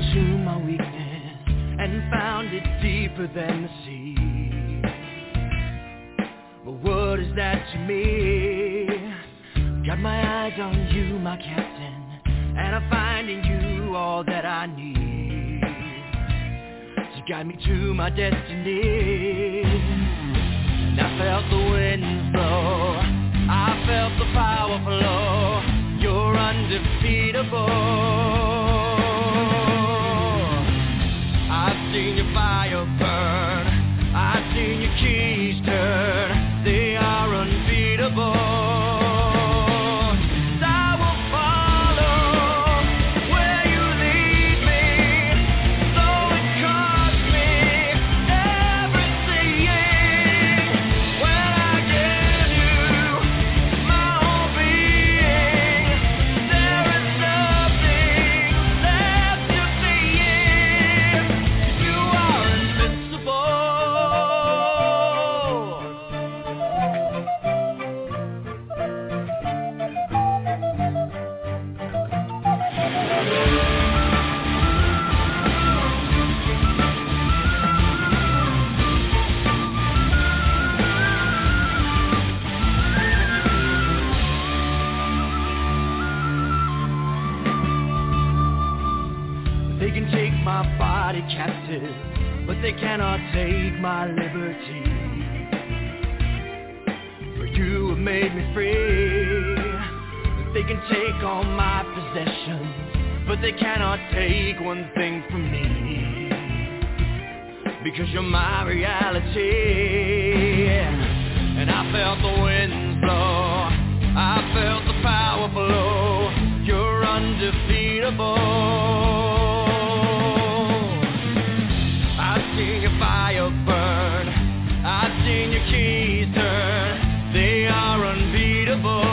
into my weakness and found it deeper than the sea. But what is that to me? Got my eyes on you, my captain, and I find in you all that I need to guide me to my destiny. And I felt the wind blow, I felt the power flow. You're undefeatable. I've seen your fire burn, I've seen your keys turn. They are unbeatable. Captive, but they cannot take my liberty. For you have made me free. They can take all my possessions, but they cannot take one thing from me. Because you're my reality. And I felt the wind blow, I felt the power flow. You're undefeatable. I've seen your fire burn, I've seen your keys turn. They are unbeatable.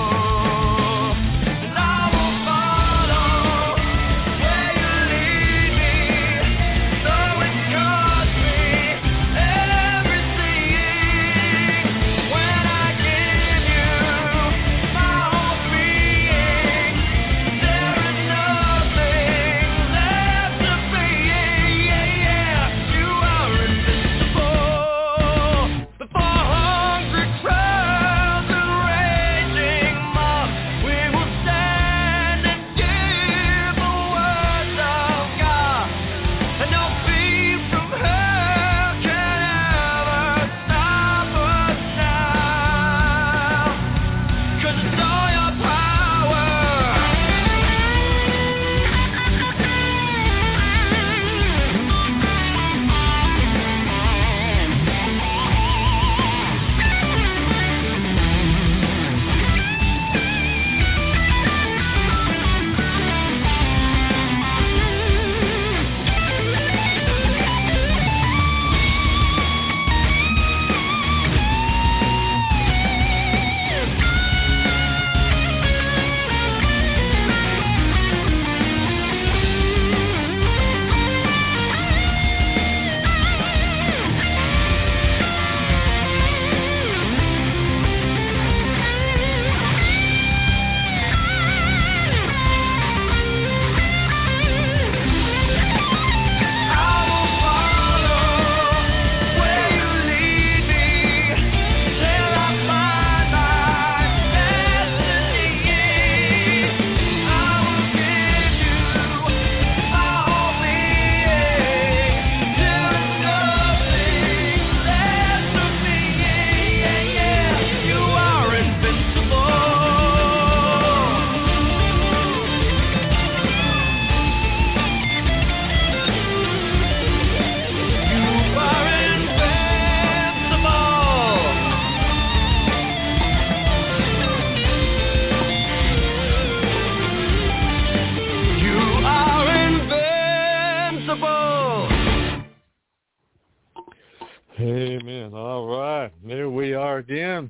Amen. All right. There we are again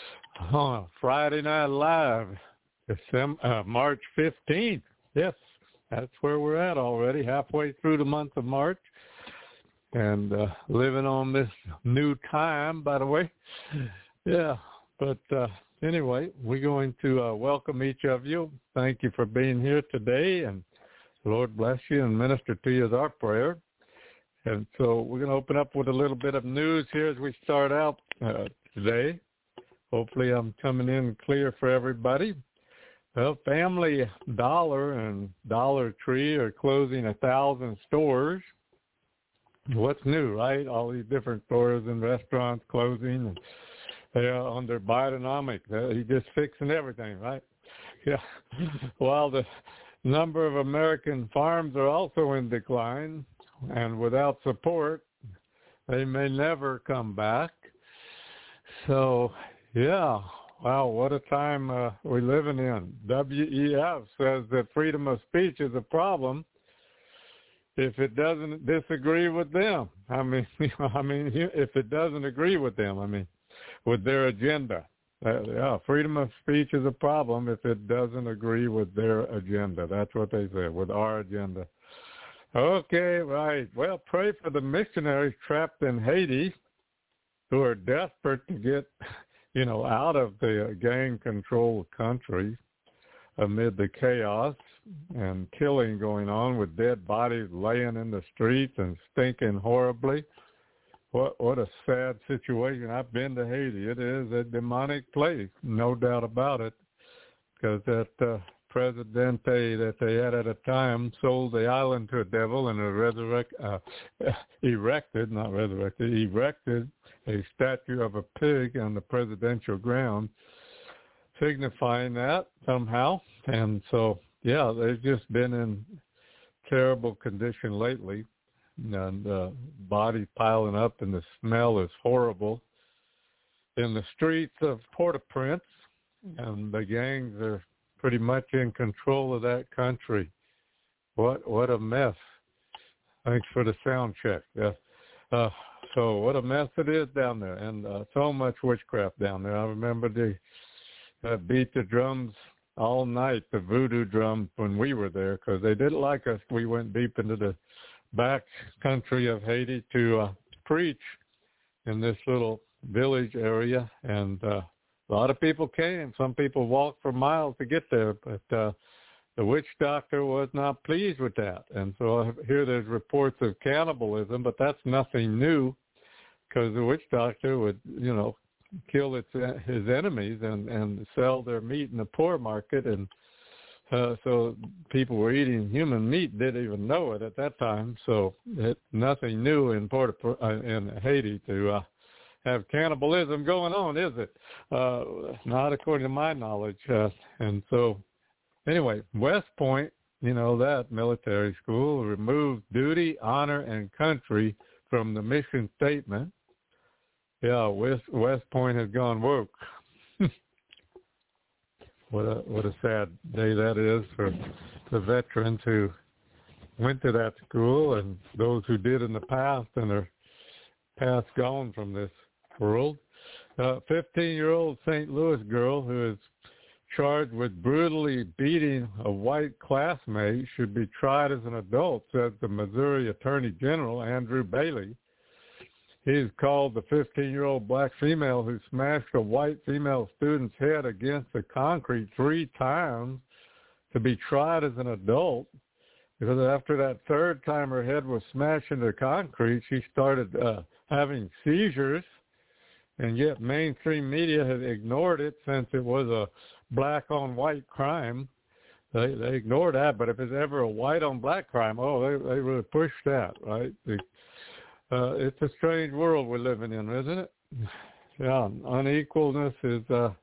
on Friday Night Live, March 15th. Yes, that's where we're at already, halfway through the month of March. And living on this new time, by the way. Yeah, but anyway, we're going to welcome each of you. Thank you for being here today. And The Lord bless you and minister to you is our prayer. And so we're going to open up with a little bit of news here as we start out today. Hopefully I'm coming in clear for everybody. Well, Family Dollar and Dollar Tree are closing 1,000 stores. What's new, right? All these different stores and restaurants closing, and they're on their Bidenomics. He's just fixing everything, right? Yeah. While the number of American farms are also in decline, and without support, they may never come back. So, yeah. Wow, what a time we're living in. WEF says that freedom of speech is a problem if it doesn't disagree with them. If it doesn't agree with them, with their agenda. Freedom of speech is a problem if it doesn't agree with their agenda. That's what they say, with our agenda. Okay, right. Well, pray for the missionaries trapped in Haiti who are desperate to get out of the gang-controlled country amid the chaos and killing going on with dead bodies laying in the streets and stinking horribly. What a sad situation. I've been to Haiti. It is a demonic place, no doubt about it, because that Presidente that they had at a time sold the island to a devil and erected a statue of a pig on the presidential ground, signifying that somehow. And so, yeah, they've just been in terrible condition lately, and bodies piling up, and the smell is horrible in the streets of Port-au-Prince, and the gangs are pretty much in control of that country. What a mess. Thanks for the sound check. Yeah. So what a mess it is down there, and so much witchcraft down there. I remember they beat the drums all night, the voodoo drums, when we were there, because they didn't like us. We went deep into the back country of Haiti to preach in this little village area, and a lot of people came. Some people walked for miles to get there, but the witch doctor was not pleased with that. And so I hear there's reports of cannibalism, but that's nothing new, because the witch doctor would, kill his enemies and sell their meat in the poor market. And so people were eating human meat, didn't even know it at that time. So it's nothing new in Haiti to have cannibalism going on, is it? Not according to my knowledge. And so anyway, West Point, that military school, removed duty, honor, and country from the mission statement. Yeah, West Point has gone woke. What a sad day that is for the veterans who went to that school and those who did in the past and are past gone from this world. 15-year-old St. Louis girl who is charged with brutally beating a white classmate should be tried as an adult, said the Missouri Attorney General, Andrew Bailey. He's called the 15-year-old black female who smashed a white female student's head against the concrete 3 times to be tried as an adult, because after that third time her head was smashed into concrete, she started having seizures, and yet mainstream media has ignored it since it was a black-on-white crime. They ignored that, but if it's ever a white-on-black crime, they really push that, right? It's a strange world we're living in, isn't it? Yeah, unequalness is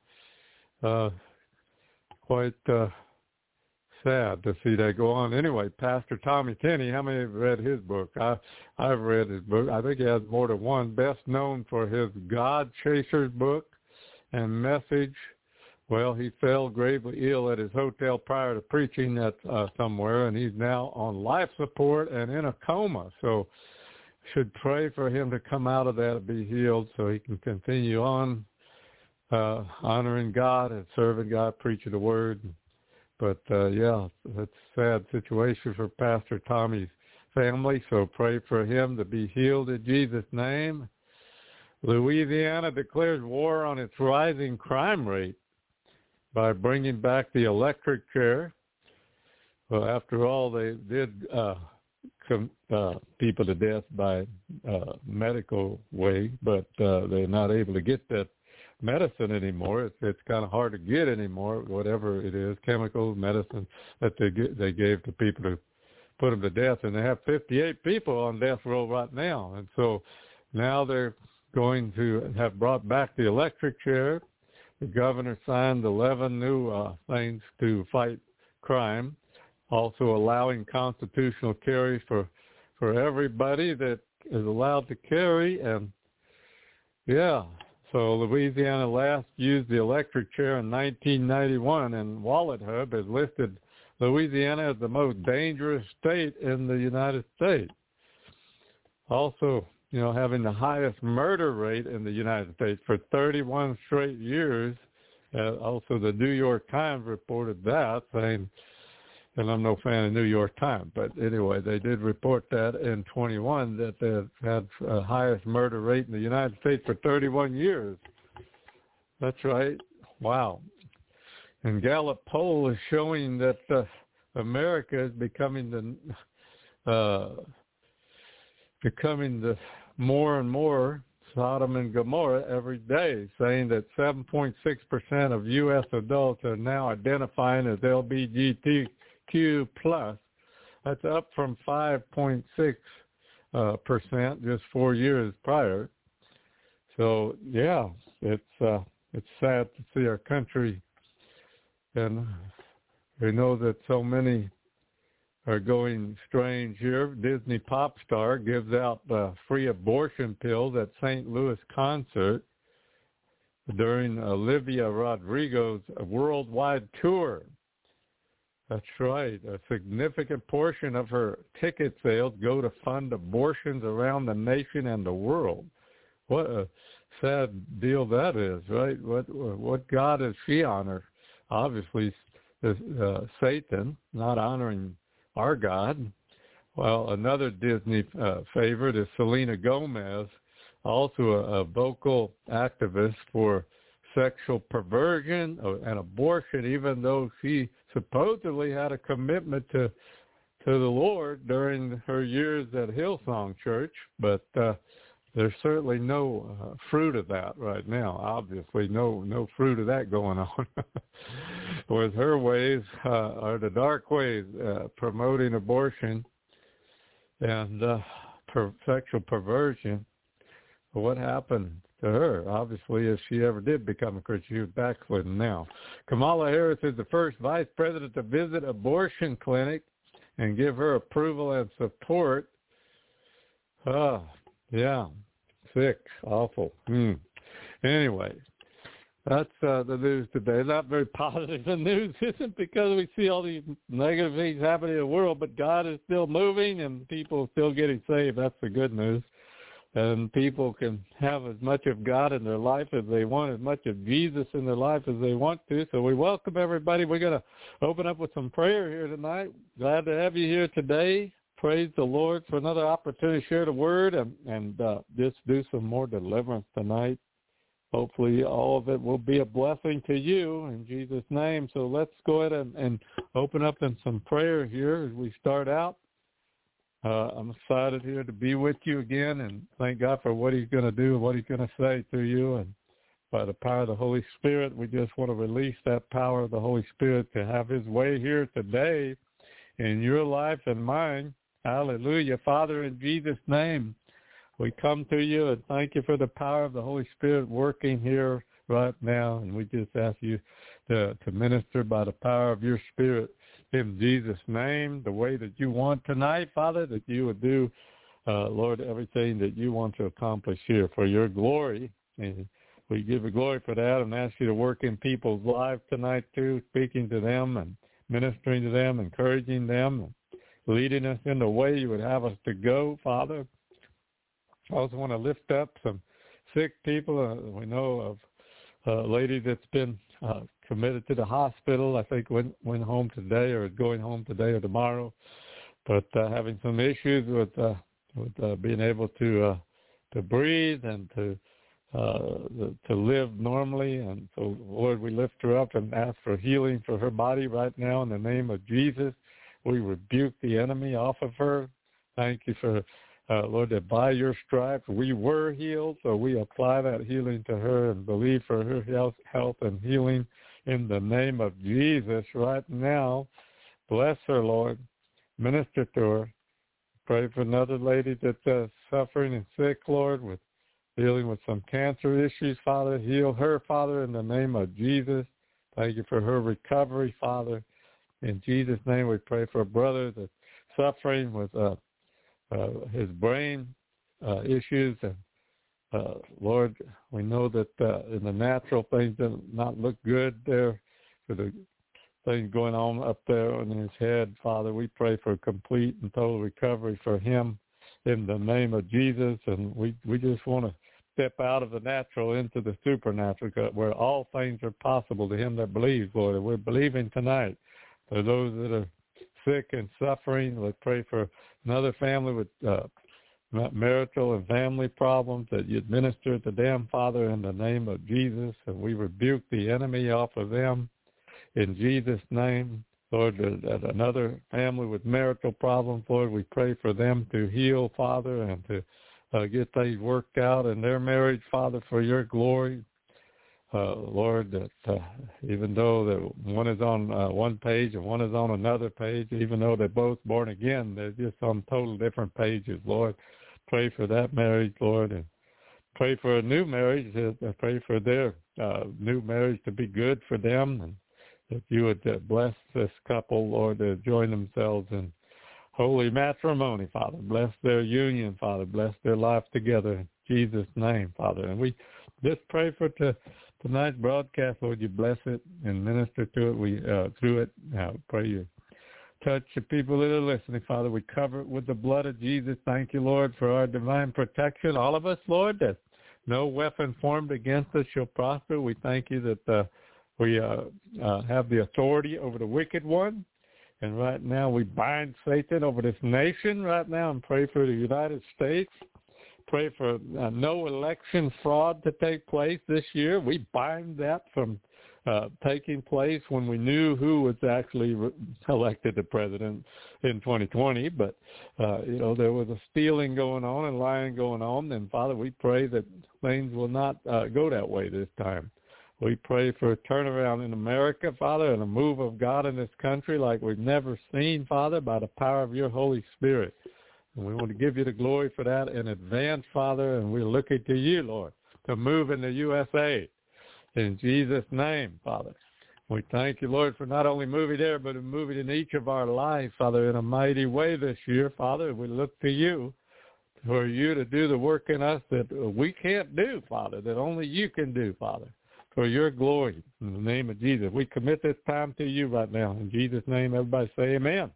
quite sad to see that go on. Anyway, Pastor Tommy Tenney, how many have read his book? I've read his book. I think he has more than one. Best known for his God Chasers book and message. Well, he fell gravely ill at his hotel prior to preaching at somewhere, and he's now on life support and in a coma. So should pray for him to come out of that and be healed so he can continue on honoring God and serving God, preaching the word. But, yeah, it's a sad situation for Pastor Tommy's family, so pray for him to be healed in Jesus' name. Louisiana declares war on its rising crime rate by bringing back the electric chair. Well, after all, they did people to death by medical way, but they're not able to get that medicine anymore. It's kind of hard to get anymore, whatever it is, chemical medicine that they gave to people to put them to death. And they have 58 people on death row right now. And so now they're going to have brought back the electric chair. The governor signed 11 new things to fight crime, also allowing constitutional carry for everybody that is allowed to carry. And, yeah, so Louisiana last used the electric chair in 1991, and Wallet Hub has listed Louisiana as the most dangerous state in the United States. Also, having the highest murder rate in the United States for 31 straight years. Also, the New York Times reported that, saying, and I'm no fan of New York Times, but anyway, they did report that in 21 that they've had the highest murder rate in the United States for 31 years. That's right. Wow. And Gallup poll is showing that America is becoming the more and more Sodom and Gomorrah every day, saying that 7.6% of U.S. adults are now identifying as LGBTQ+. That's up from 5.6% just 4 years prior. So, yeah, it's sad to see our country, and we know that so many are going strange here. Disney pop star gives out free abortion pills at St. Louis concert during Olivia Rodrigo's worldwide tour. That's right. A significant portion of her ticket sales go to fund abortions around the nation and the world. What a sad deal that is, right? What God is she honor? Obviously, Satan, not honoring our God. Well, another Disney favorite is Selena Gomez, also a vocal activist for sexual perversion and abortion, even though she supposedly had a commitment to the Lord during her years at Hillsong Church. But there's certainly no fruit of that right now. Obviously, no fruit of that going on. With her ways are the dark ways, promoting abortion and sexual perversion. What happened to her? Obviously, if she ever did become a Christian, she was backslidden now. Kamala Harris is the first vice president to visit abortion clinic and give her approval and support. Yeah, sick, awful. Anyway, that's the news today. Not very positive. The news isn't, because we see all these negative things happening in the world, but God is still moving and people are still getting saved. That's the good news. And people can have as much of God in their life as they want, as much of Jesus in their life as they want to. So we welcome everybody. We're going to open up with some prayer here tonight. Glad to have you here today. Praise the Lord for another opportunity to share the word and just do some more deliverance tonight. Hopefully all of it will be a blessing to you in Jesus' name. So let's go ahead and open up in some prayer here as we start out. I'm excited here to be with you again, and thank God for what he's going to do and what he's going to say to you. And by the power of the Holy Spirit, we just want to release that power of the Holy Spirit to have his way here today in your life and mine. Hallelujah. Father, in Jesus' name, we come to you and thank you for the power of the Holy Spirit working here right now. And we just ask you to minister by the power of your Spirit in Jesus' name, the way that you want tonight, Father, that you would do, Lord, everything that you want to accomplish here for your glory. And we give you glory for that and ask you to work in people's lives tonight too, speaking to them and ministering to them, encouraging them, and leading us in the way you would have us to go, Father. I also want to lift up some sick people. We know of a lady that's been committed to the hospital. I think went home today or is going home today or tomorrow, but having some issues with being able to breathe and to live normally. And so, Lord, we lift her up and ask for healing for her body right now in the name of Jesus. We rebuke the enemy off of her. Thank you for, Lord, that by your stripes we were healed. So we apply that healing to her and believe for her health and healing in the name of Jesus right now. Bless her, Lord. Minister to her. Pray for another lady that's suffering and sick, Lord, with dealing with some cancer issues, Father. Heal her, Father, in the name of Jesus. Thank you for her recovery, Father. In Jesus' name, we pray for a brother that's suffering with his brain issues. And, Lord, we know that in the natural things do not look good there for the things going on up there in his head. Father, we pray for complete and total recovery for him in the name of Jesus. And we just want to step out of the natural into the supernatural, where all things are possible to him that believes, Lord. And we're believing tonight for those that are sick and suffering. Let's pray for another family with marital and family problems, that you'd minister to them, Father, in the name of Jesus. And we rebuke the enemy off of them in Jesus' name. Lord, that another family with marital problems, Lord, we pray for them to heal, Father, and to get things worked out in their marriage, Father, for your glory. Lord, that even though that one is on one page and one is on another page, even though they're both born again, they're just on total different pages, Lord. Pray for that marriage, Lord, and pray for a new marriage. Pray for their new marriage to be good for them, and that you would bless this couple, Lord, to join themselves in holy matrimony, Father. Bless their union, Father. Bless their life together in Jesus' name, Father. And we just pray for tonight's broadcast, Lord. You bless it and minister to it. We through it. Pray you touch the people that are listening, Father. We cover it with the blood of Jesus. Thank you, Lord, for our divine protection. All of us, Lord, that no weapon formed against us shall prosper. We thank you that we have the authority over the wicked one. And right now we bind Satan over this nation right now and pray for the United States. Pray for no election fraud to take place this year. We bind that from taking place when we knew who was actually elected the president in 2020. But, there was a stealing going on and lying going on. And, Father, we pray that things will not go that way this time. We pray for a turnaround in America, Father, and a move of God in this country like we've never seen, Father, by the power of your Holy Spirit. And we want to give you the glory for that in advance, Father, and we're looking to you, Lord, to move in the USA. In Jesus' name, Father. We thank you, Lord, for not only moving there, but moving in each of our lives, Father, in a mighty way this year, Father. We look to you for you to do the work in us that we can't do, Father, that only you can do, Father. For your glory, in the name of Jesus. We commit this time to you right now. In Jesus' name, everybody say amen.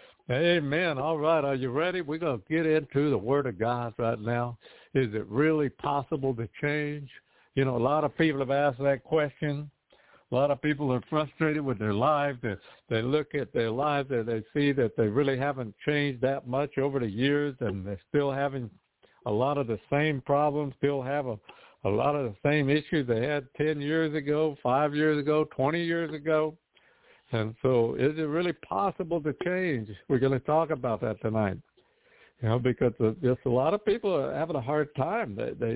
Amen. All right, are you ready? We're going to get into the Word of God right now. Is it really possible to change? A lot of people have asked that question. A lot of people are frustrated with their lives. They look at their lives and they see that they really haven't changed that much over the years, and they're still having a lot of the same problems, still have a lot of the same issues they had 10 years ago, 5 years ago, 20 years ago. And so is it really possible to change? We're going to talk about that tonight. Because just a lot of people are having a hard time.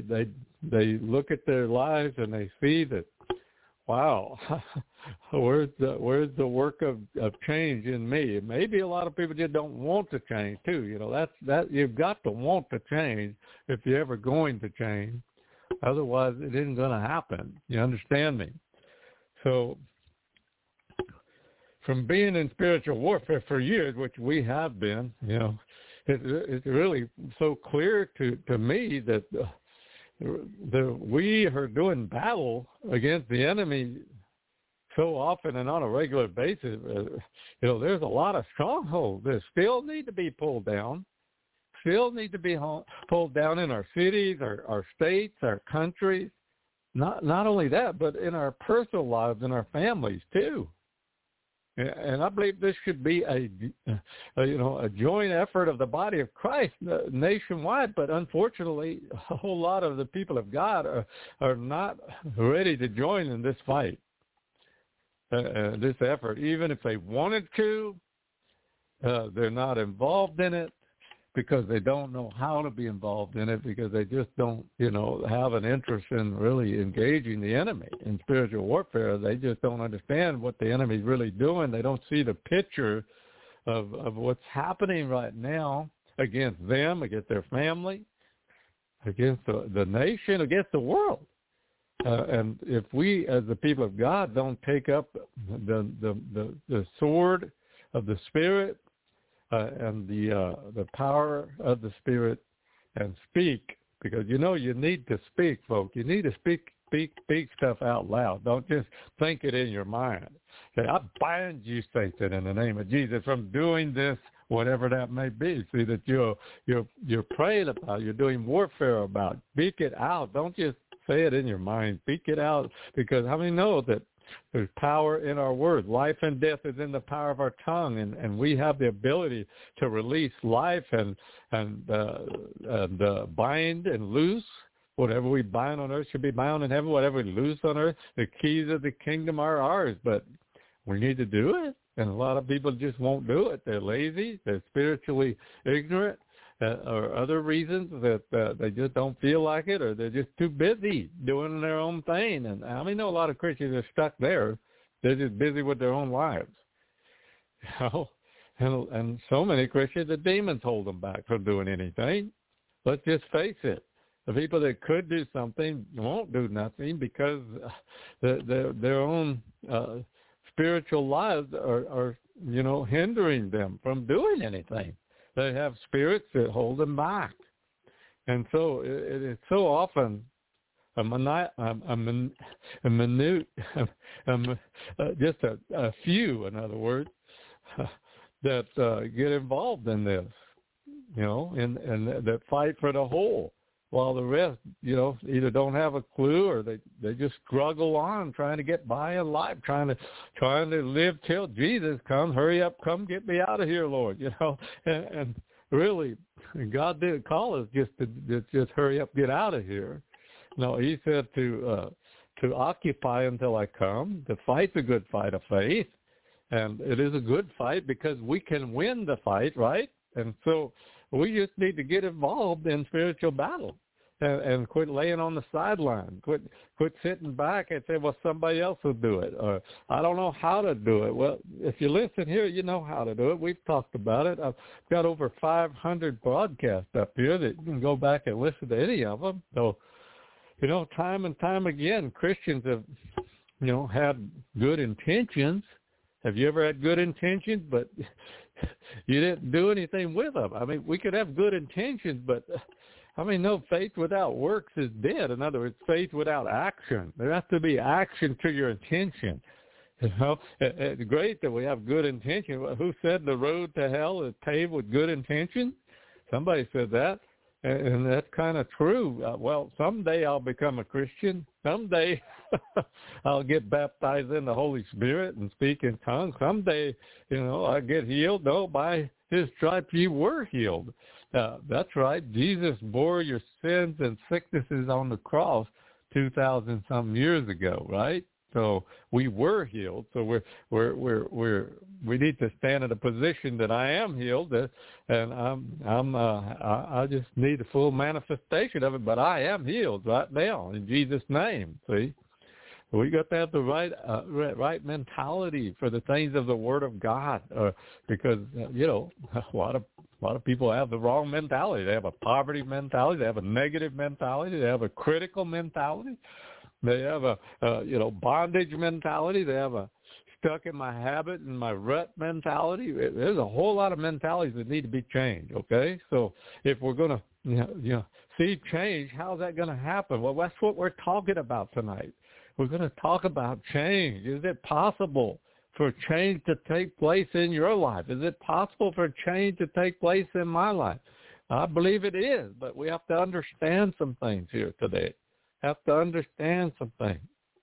They look at their lives and they see that, wow, where's the work of change in me? Maybe a lot of people just don't want to change too. That you've got to want to change if you're ever going to change. Otherwise, it isn't going to happen. You understand me? So from being in spiritual warfare for years, which we have been, it's really so clear to me that we are doing battle against the enemy so often and on a regular basis. There's a lot of strongholds that still need to be pulled down. Still need to be pulled down in our cities, our states, our countries. Not only that, but in our personal lives and our families too. And I believe this should be a joint effort of the body of Christ nationwide. But unfortunately, a whole lot of the people of God are not ready to join in this fight, this effort. Even if they wanted to, They're not involved in it because they don't know how to be involved in it, because they just don't, have an interest in really engaging the enemy in spiritual warfare. They just don't understand what the enemy's really doing. They don't see the picture of what's happening right now against them, against their family, against the nation, against the world. And if we, as the people of God, don't take up the sword of the Spirit and the power of the Spirit and speak, because you need to speak, folks. You need to speak stuff out loud. Don't just think it in your mind. Say, I bind you, Satan, in the name of Jesus, from doing this, whatever that may be. See that you're praying about, you're doing warfare about. Speak it out. Don't just say it in your mind. Speak it out, because how many know that there's power in our words? Life and death is in the power of our tongue, and we have the ability to release life and bind and loose. Whatever we bind on earth should be bound in heaven. Whatever we loose on earth, the keys of the kingdom are ours. But we need to do it, and a lot of people just won't do it. They're lazy. They're spiritually ignorant. Or other reasons that they just don't feel like it, or they're just too busy doing their own thing. And I know a lot of Christians are stuck there. They're just busy with their own lives. And so many Christians, the demons hold them back from doing anything. Let's just face it. The people that could do something won't do nothing because their own spiritual lives are hindering them from doing anything. They have spirits that hold them back. And so it is so often just a few, in other words, that get involved in this, and that fight for the whole, while the rest, either don't have a clue or they just struggle on trying to get by in life, trying to live till Jesus comes. Hurry up, come get me out of here, Lord. And really, God didn't call us just to hurry up, get out of here. No, He said to occupy until I come, to fight the good fight of faith, and it is a good fight because we can win the fight, right? And so we just need to get involved in spiritual battle and quit laying on the sideline. Quit sitting back and say, well, somebody else will do it, or I don't know how to do it. Well, if you listen here, you know how to do it. We've talked about it. I've got over 500 broadcasts up here that you can go back and listen to any of them. So, time and time again, Christians have, had good intentions. Have you ever had good intentions, but you didn't do anything with them? We could have good intentions, but no, faith without works is dead. In other words, faith without action. There has to be action to your intention. It's great that we have good intention. Who said the road to hell is paved with good intention? Somebody said that, and that's kind of true. Well, someday I'll become a Christian. Someday I'll get baptized in the Holy Spirit and speak in tongues. Someday, I'll get healed. No, by His stripes you were healed. That's right. Jesus bore your sins and sicknesses on the cross 2,000-some years ago, right? So we were healed. So we need to stand in a position that I am healed, and I just need a full manifestation of it. But I am healed right now in Jesus' name. See, we got to have the right mentality for the things of the Word of God, because a lot of people have the wrong mentality. They have a poverty mentality. They have a negative mentality. They have a critical mentality. They have a bondage mentality. They have a stuck in my habit and my rut mentality. There's a whole lot of mentalities that need to be changed. Okay, so if we're going to see change, how's that going to happen? Well, that's what we're talking about tonight. We're going to talk about change. Is it possible for change to take place in your life? Is it possible for change to take place in my life? I believe it is, but we have to understand some things here today. Have to understand some things.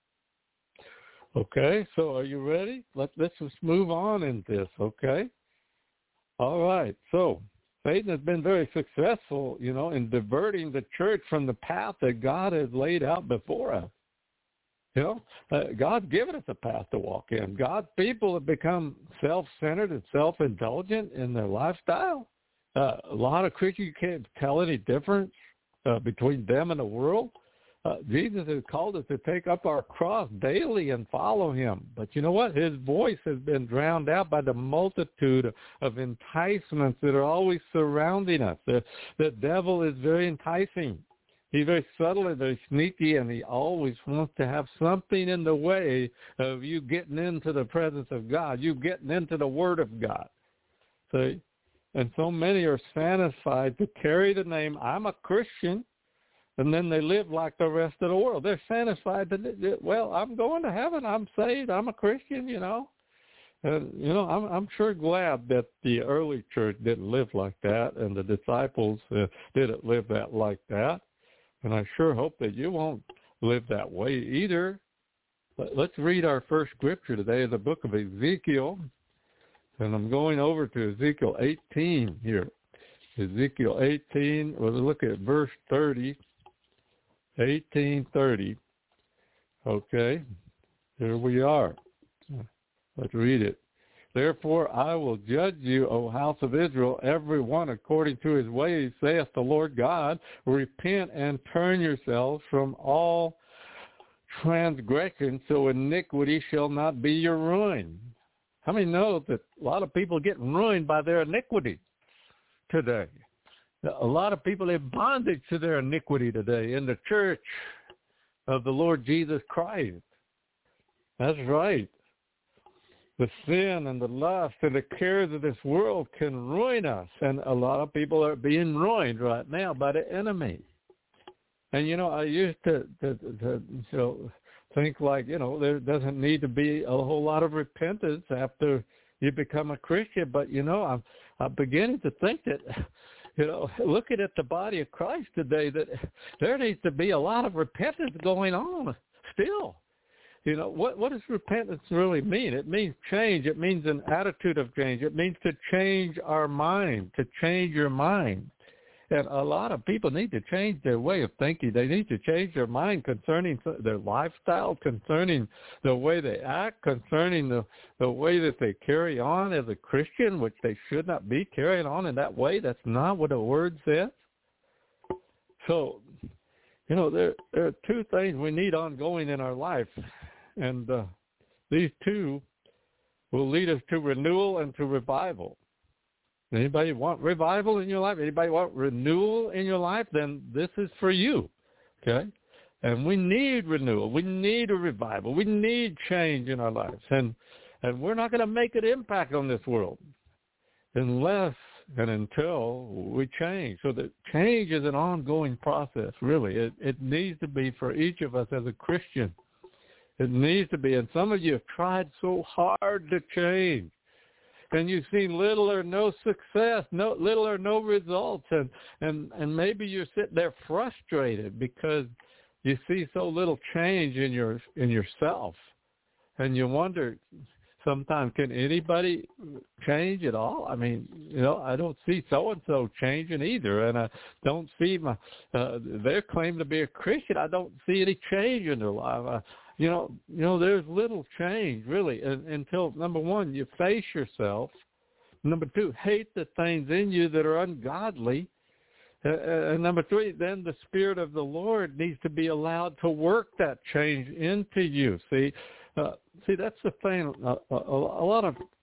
Okay, so are you ready? Let's just move on in this, okay? All right, so Satan has been very successful, in diverting the church from the path that God has laid out before us. God's given us a path to walk in. God's people have become self-centered and self-indulgent in their lifestyle. A lot of Christians, you can't tell any difference between them and the world. Jesus has called us to take up our cross daily and follow him. But you know what? His voice has been drowned out by the multitude of enticements that are always surrounding us. The devil is very enticing. He's very subtle and very sneaky, and he always wants to have something in the way of you getting into the presence of God, you getting into the Word of God. See? And so many are satisfied to carry the name, I'm a Christian, and then they live like the rest of the world. They're satisfied that, well, I'm going to heaven, I'm saved, I'm a Christian, And, I'm sure glad that the early church didn't live like that, and the disciples didn't live that like that. And I sure hope that you won't live that way either. Let's read our first scripture today in the book of Ezekiel. And I'm going over to Ezekiel 18 here. Ezekiel 18, we'll look at verse 30. 18:30. Okay, here we are. Let's read it. Therefore I will judge you, O house of Israel, every one according to his ways, saith the Lord God. Repent and turn yourselves from all transgression, so iniquity shall not be your ruin. How many know that a lot of people get ruined by their iniquity today? A lot of people have bondage to their iniquity today in the church of the Lord Jesus Christ. That's right. The sin and the lust and the cares of this world can ruin us. And a lot of people are being ruined right now by the enemy. And, I used to think like, there doesn't need to be a whole lot of repentance after you become a Christian. But, I'm beginning to think that, looking at the body of Christ today, that there needs to be a lot of repentance going on still. What does repentance really mean? It means change. It means an attitude of change. It means to change our mind, to change your mind. And a lot of people need to change their way of thinking. They need to change their mind concerning their lifestyle, concerning the way they act, concerning the way that they carry on as a Christian, which they should not be carrying on in that way. That's not what the Word says. So, there are two things we need ongoing in our life. And these two will lead us to renewal and to revival. Anybody want revival in your life? Anybody want renewal in your life? Then this is for you, okay? And we need renewal. We need a revival. We need change in our lives. And we're not going to make an impact on this world unless and until we change. So the change is an ongoing process, really. It needs to be for each of us as a Christian. It needs to be. And some of you have tried so hard to change. And you've seen little or no success, little or no results, and maybe you're sitting there frustrated because you see so little change in yourself, and you wonder sometimes, can anybody change at all? I mean, I don't see so and so changing either, and I don't see their claim to be a Christian. I don't see any change in their life. There's little change, really, until, number one, you face yourself. Number two, hate the things in you that are ungodly. And number three, then the Spirit of the Lord needs to be allowed to work that change into you. See, that's the thing. A lot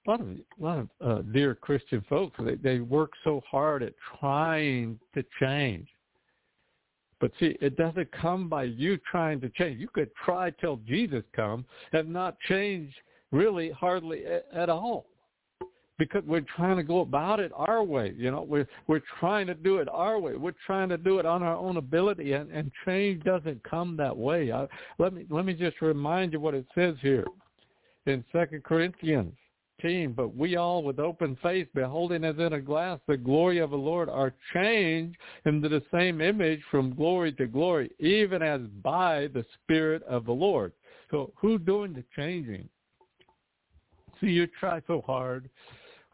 of dear Christian folks, they work so hard at trying to change. But see, it doesn't come by you trying to change. You could try till Jesus comes and not change really hardly at all, because we're trying to go about it our way. We're trying to do it our way. We're trying to do it on our own ability, and change doesn't come that way. Let me just remind you what it says here in 2 Corinthians. But we all with open face, beholding as in a glass the glory of the Lord, are changed into the same image from glory to glory, even as by the Spirit of the Lord. So who's doing the changing? See, you try so hard.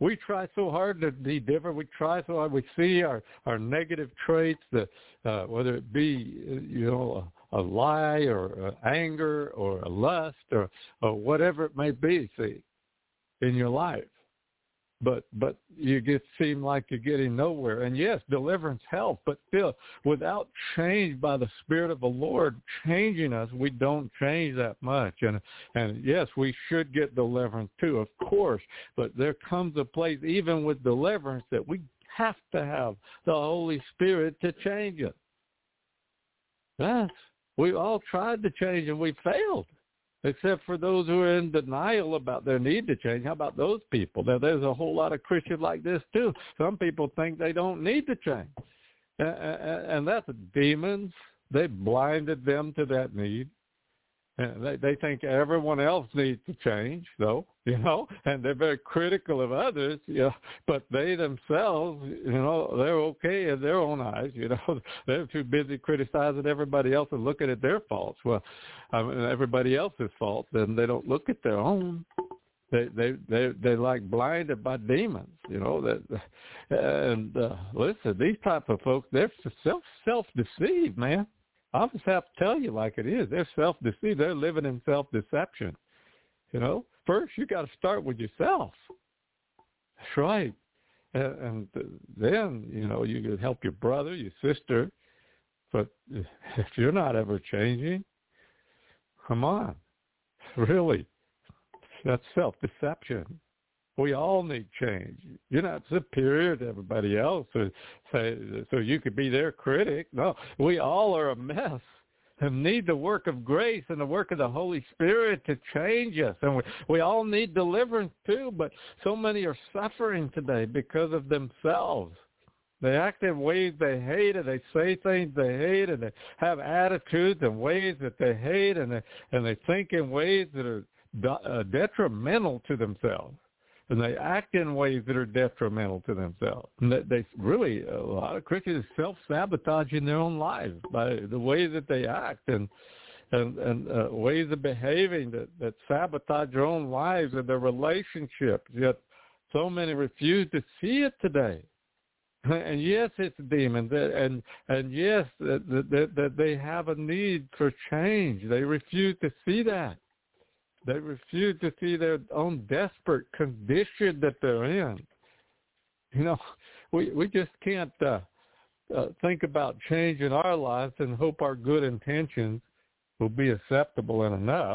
We try so hard to be different. We try so hard. We see our negative traits, whether it be, a lie or anger or a lust or whatever it may be, see, in your life. But you seem like you're getting nowhere. And yes, deliverance helps, but still, without change by the Spirit of the Lord changing us, we don't change that much. And yes, we should get deliverance too, of course. But there comes a place, even with deliverance, that we have to have the Holy Spirit to change it. Yes, we all tried to change and we failed. Except for those who are in denial about their need to change. How about those people? Now, there's a whole lot of Christians like this, too. Some people think they don't need to change. And that's demons. They blinded them to that need. And they think everyone else needs to change, though, and they're very critical of others, but they themselves, they're okay in their own eyes, They're too busy criticizing everybody else and looking at their faults. Well, everybody else's faults, then they don't look at their own. They're like blinded by demons, and listen, these type of folks, they're self-deceived, man. I'll just have to tell you like it is. They're self-deceived. They're living in self-deception. First you got to start with yourself. That's right. And then, you can help your brother, your sister. But if you're not ever changing, come on. Really. That's self-deception. We all need change. You're not superior to everybody else so you could be their critic. No, we all are a mess and need the work of grace and the work of the Holy Spirit to change us. And we all need deliverance too, but so many are suffering today because of themselves. They act in ways they hate, and they say things they hate, and they have attitudes and ways that they hate, and they think in ways that are detrimental to themselves. And they act in ways that are detrimental to themselves. And they really, a lot of Christians self-sabotage in their own lives by the way that they act and ways of behaving that sabotage their own lives and their relationships. Yet so many refuse to see it today. And yes, it's demons. And yes, that they have a need for change. They refuse to see that. They refuse to see their own desperate condition that they're in. We just can't think about changing our lives and hope our good intentions will be acceptable and enough.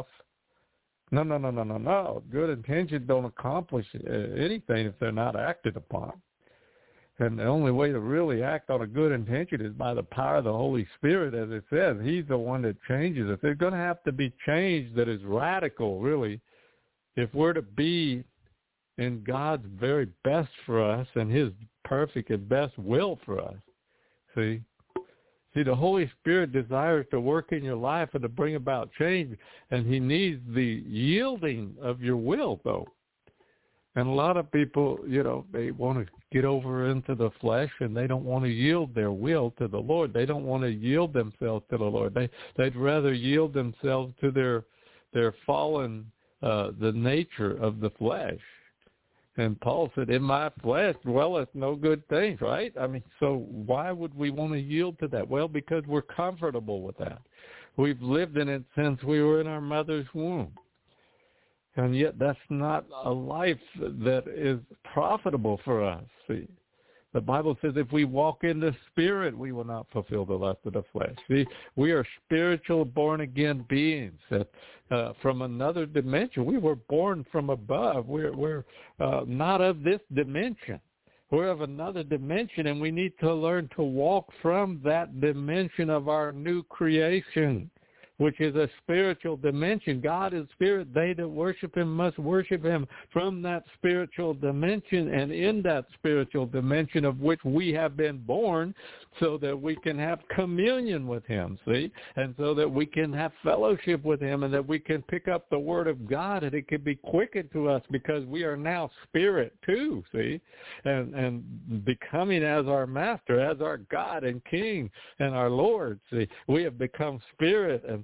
No. Good intentions don't accomplish anything if they're not acted upon. And the only way to really act on a good intention is by the power of the Holy Spirit, as it says. He's the one that changes us. There's going to have to be change that is radical, really, if we're to be in God's very best for us and his perfect and best will for us. See, the Holy Spirit desires to work in your life and to bring about change, and he needs the yielding of your will, though. And a lot of people, they want to get over into the flesh, and they don't want to yield their will to the Lord. They don't want to yield themselves to the Lord. They'd rather yield themselves to their fallen, the nature of the flesh. And Paul said, in my flesh dwelleth no good things, right? I mean, so why would we want to yield to that? Well, because we're comfortable with that. We've lived in it since we were in our mother's womb. And yet that's not a life that is profitable for us. See, the Bible says if we walk in the Spirit, we will not fulfill the lust of the flesh. See, we are spiritual, born-again beings from another dimension. We were born from above. We're not of this dimension. We're of another dimension, and we need to learn to walk from that dimension of our new creation, which is a spiritual dimension. God is spirit. They that worship him must worship him from that spiritual dimension, and in that spiritual dimension of which we have been born, so that we can have communion with him, see? And so that we can have fellowship with him, and that we can pick up the word of God, and it can be quickened to us because we are now spirit too, see? And becoming as our master, as our God and King and our Lord, see? We have become spirit, and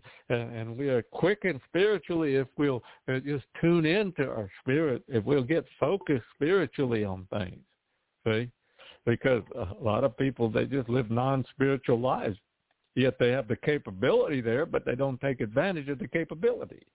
and we are quickened spiritually if we'll just tune into our spirit, if we'll get focused spiritually on things. See? Because a lot of people, they just live non-spiritual lives, yet they have the capability there, but they don't take advantage of the capability.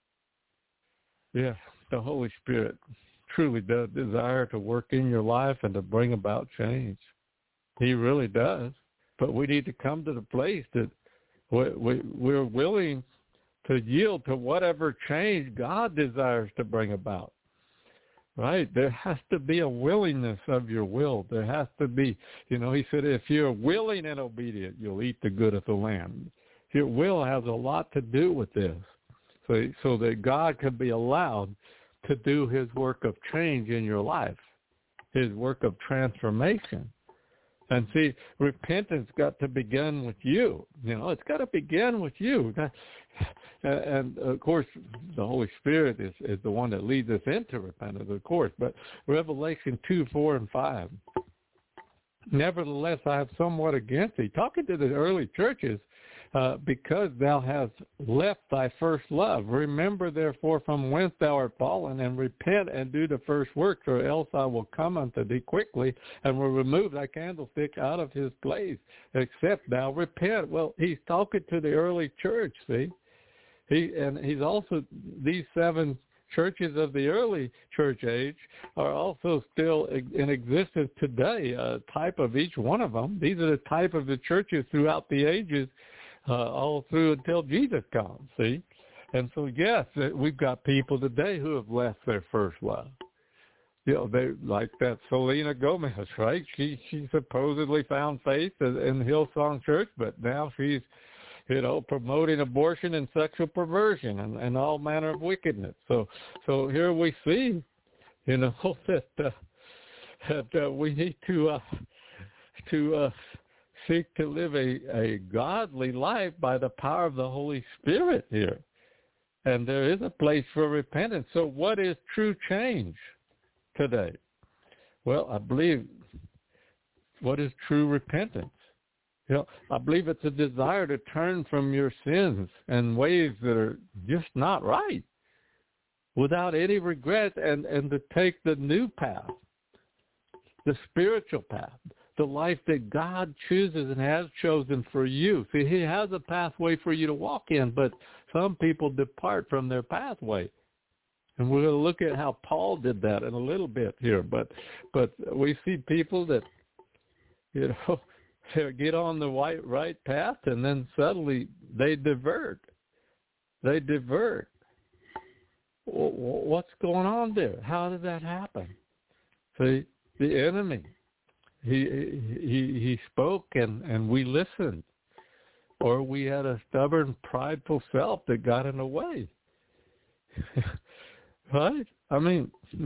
Yeah, the Holy Spirit truly does desire to work in your life and to bring about change. He really does. But we need to come to the place that we're willing to yield to whatever change God desires to bring about. Right? There has to be a willingness of your will. There has to be, he said, if you're willing and obedient, you'll eat the good of the land. Your will has a lot to do with this, so that God can be allowed to do his work of change in your life, his work of transformation. And see, repentance got to begin with you. It's got to begin with you. And, of course, the Holy Spirit is the one that leads us into repentance, of course. But Revelation 2, 4, and 5. Nevertheless, I have somewhat against thee. Talking to the early churches, because thou hast left thy first love. Remember, therefore, from whence thou art fallen, and repent and do the first works, or else I will come unto thee quickly, and will remove thy candlestick out of his place, except thou repent. Well, he's talking to the early church, see? He's also, these 7 churches of the early church age are also still in existence today, a type of each one of them. These are the type of the churches throughout the ages, all through until Jesus comes, see? And so, yes, we've got people today who have left their first love. They like that Selena Gomez, right? She supposedly found faith in Hillsong Church, but now she's, promoting abortion and sexual perversion and all manner of wickedness. So here we see, that we need to seek to live a godly life by the power of the Holy Spirit here. And there is a place for repentance. So what is true change today? Well, I believe, what is true repentance? I believe it's a desire to turn from your sins and ways that are just not right without any regret, and to take the new path, the spiritual path, the life that God chooses and has chosen for you. See, he has a pathway for you to walk in, but some people depart from their pathway. And we're going to look at how Paul did that in a little bit here. But we see people that, they get on the right path, and then suddenly they divert. What's going on there? How did that happen? See, the enemy, he spoke and we listened, or we had a stubborn, prideful self that got in the way. Right? I mean,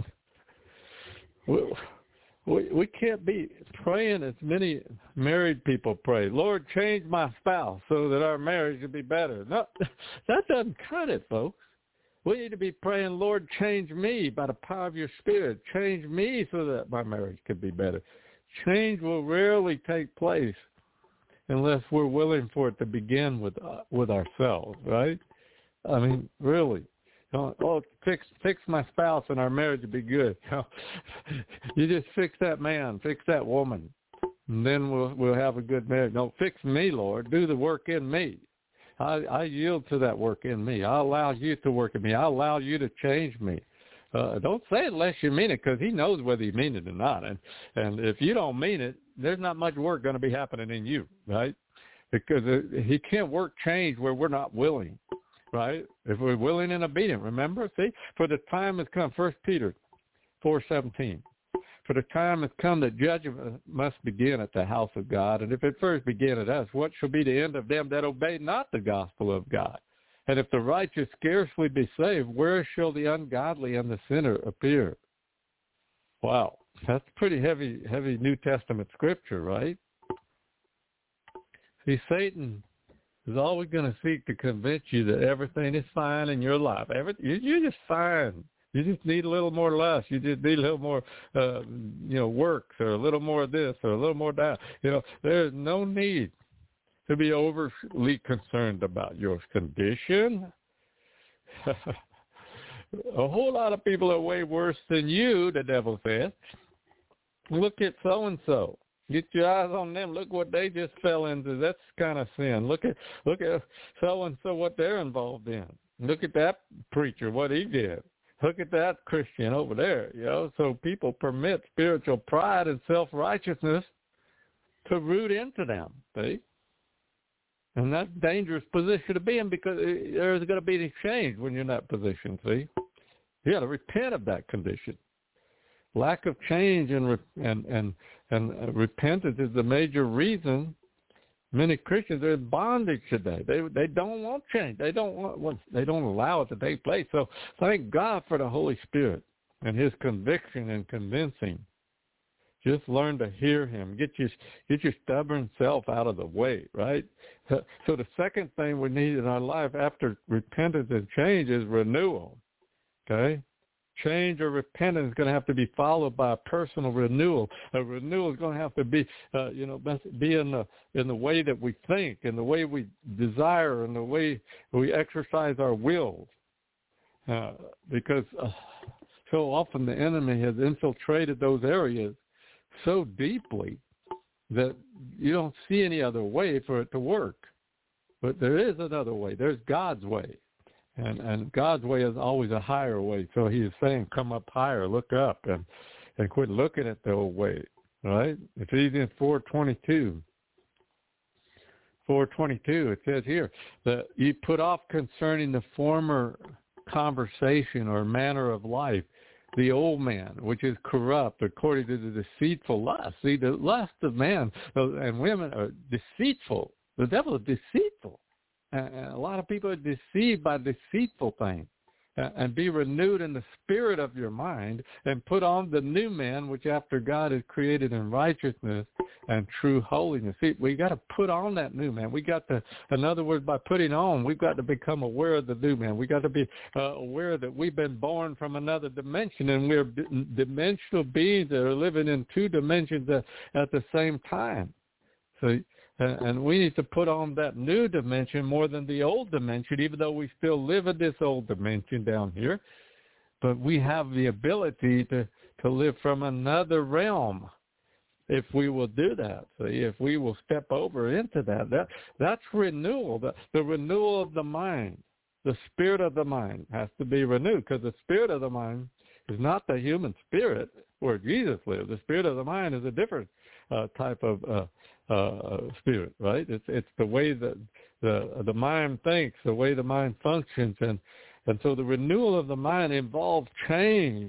we can't be praying as many married people pray. Lord, change my spouse so that our marriage will be better. No, that doesn't cut it, folks. We need to be praying, Lord, change me by the power of your Spirit. Change me so that my marriage could be better. Change will rarely take place unless we're willing for it to begin with ourselves, right? I mean, really. Oh, fix my spouse and our marriage will be good. You just fix that man, fix that woman, and then we'll have a good marriage. No, fix me, Lord. Do the work in me. I yield to that work in me. I allow you to work in me. I allow you to change me. Don't say it unless you mean it, because he knows whether you mean it or not. And if you don't mean it, there's not much work going to be happening in you, right? Because he can't work change where we're not willing. Right? If we're willing and obedient, remember? See? For the time has come, 1 Peter 4:17. For the time has come that judgment must begin at the house of God. And if it first begin at us, what shall be the end of them that obey not the gospel of God? And if the righteous scarcely be saved, where shall the ungodly and the sinner appear? Wow. That's pretty heavy New Testament scripture, right? See, Satan is always going to seek to convince you that everything is fine in your life. You're just fine. You just need a little more lust. You just need a little more, works, or a little more of this, or a little more that. There's no need to be overly concerned about your condition. A whole lot of people are way worse than you, the devil says. Look at so-and-so. Get your eyes on them. Look what they just fell into. That's kind of sin. Look at so-and-so, what they're involved in. Look at that preacher, what he did. Look at that Christian over there, So people permit spiritual pride and self-righteousness to root into them, see? And that's a dangerous position to be in, because there's going to be an exchange when you're in that position, see? You got to repent of that condition. Lack of change and repentance is the major reason many Christians are in bondage today. They don't want change. They don't allow it to take place. So thank God for the Holy Spirit and His conviction and convincing. Just learn to hear Him. Get your stubborn self out of the way, right? So the second thing we need in our life after repentance and change is renewal. Okay? Change or repentance is going to have to be followed by a personal renewal. A renewal is going to have to be, be in the way that we think, in the way we desire, in the way we exercise our wills. Because so often the enemy has infiltrated those areas so deeply that you don't see any other way for it to work. But there is another way. There's God's way. And God's way is always a higher way. So He is saying, come up higher, look up, and quit looking at the old way, right? Ephesians 4:22. 4:22, it says here that you put off concerning the former conversation or manner of life, the old man, which is corrupt according to the deceitful lust. See, the lust of man and women are deceitful. The devil is deceitful. And a lot of people are deceived by deceitful things. And be renewed in the spirit of your mind, and put on the new man, which after God is created in righteousness and true holiness. See, we got to put on that new man. We got to, in other words, by putting on, we've got to become aware of the new man. We got to be aware that we've been born from another dimension, and we're dimensional beings that are living in two dimensions at the same time. So. And we need to put on that new dimension more than the old dimension, even though we still live in this old dimension down here. But we have the ability to live from another realm if we will do that. So if we will step over into that's renewal, the renewal of the mind. The spirit of the mind has to be renewed, because the spirit of the mind is not the human spirit where Jesus lived. The spirit of the mind is a different type of spirit, right? It's the way that the mind thinks, the way the mind functions, and so the renewal of the mind involves change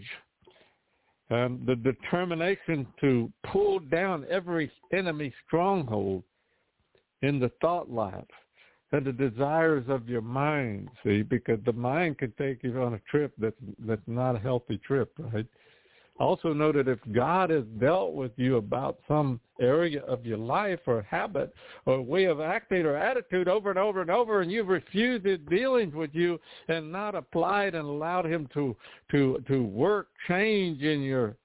and the determination to pull down every enemy stronghold in the thought life and the desires of your mind. See, because the mind can take you on a trip that's not a healthy trip, right? Also know that if God has dealt with you about some area of your life or habit or way of acting or attitude over and over and over, and you've refused His dealings with you and not applied and allowed Him to work change in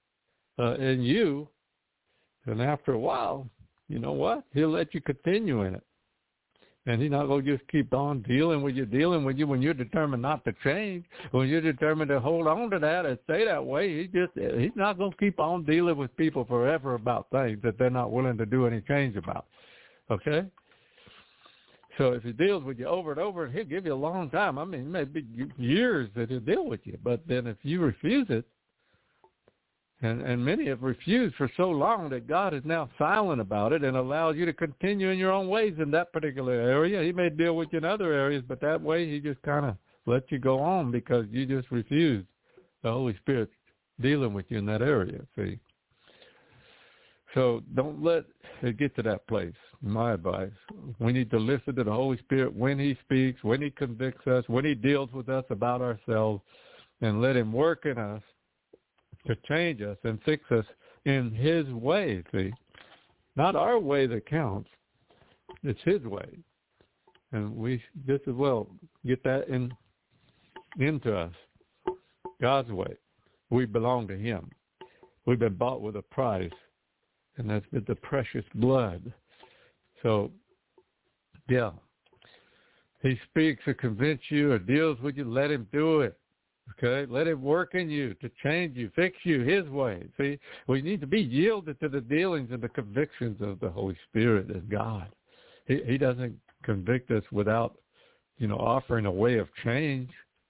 you, then after a while, you know what? He'll let you continue in it. And He's not going to just keep on dealing with you when you're determined not to change, when you're determined to hold on to that and stay that way. He's not going to keep on dealing with people forever about things that they're not willing to do any change about. Okay? So if He deals with you over and over, He'll give you a long time. I mean, it may be years that He'll deal with you. But then if you refuse it, and many have refused for so long that God is now silent about it and allows you to continue in your own ways in that particular area. He may deal with you in other areas, but that way He just kind of lets you go on because you just refused the Holy Spirit dealing with you in that area, see. So don't let it get to that place, my advice. We need to listen to the Holy Spirit when He speaks, when He convicts us, when He deals with us about ourselves, and let Him work in us to change us and fix us in His way, see. Not our way that counts. It's His way. And we just as well get that into us. God's way. We belong to Him. We've been bought with a price, and that's with the precious blood. So Yeah. He speaks to convince you or deals with you. Let him do it. Okay? Let him work in you to change you, fix you his way. See, we need to be yielded to the dealings and the convictions of the Holy Spirit as God. He doesn't convict us without, offering a way of change.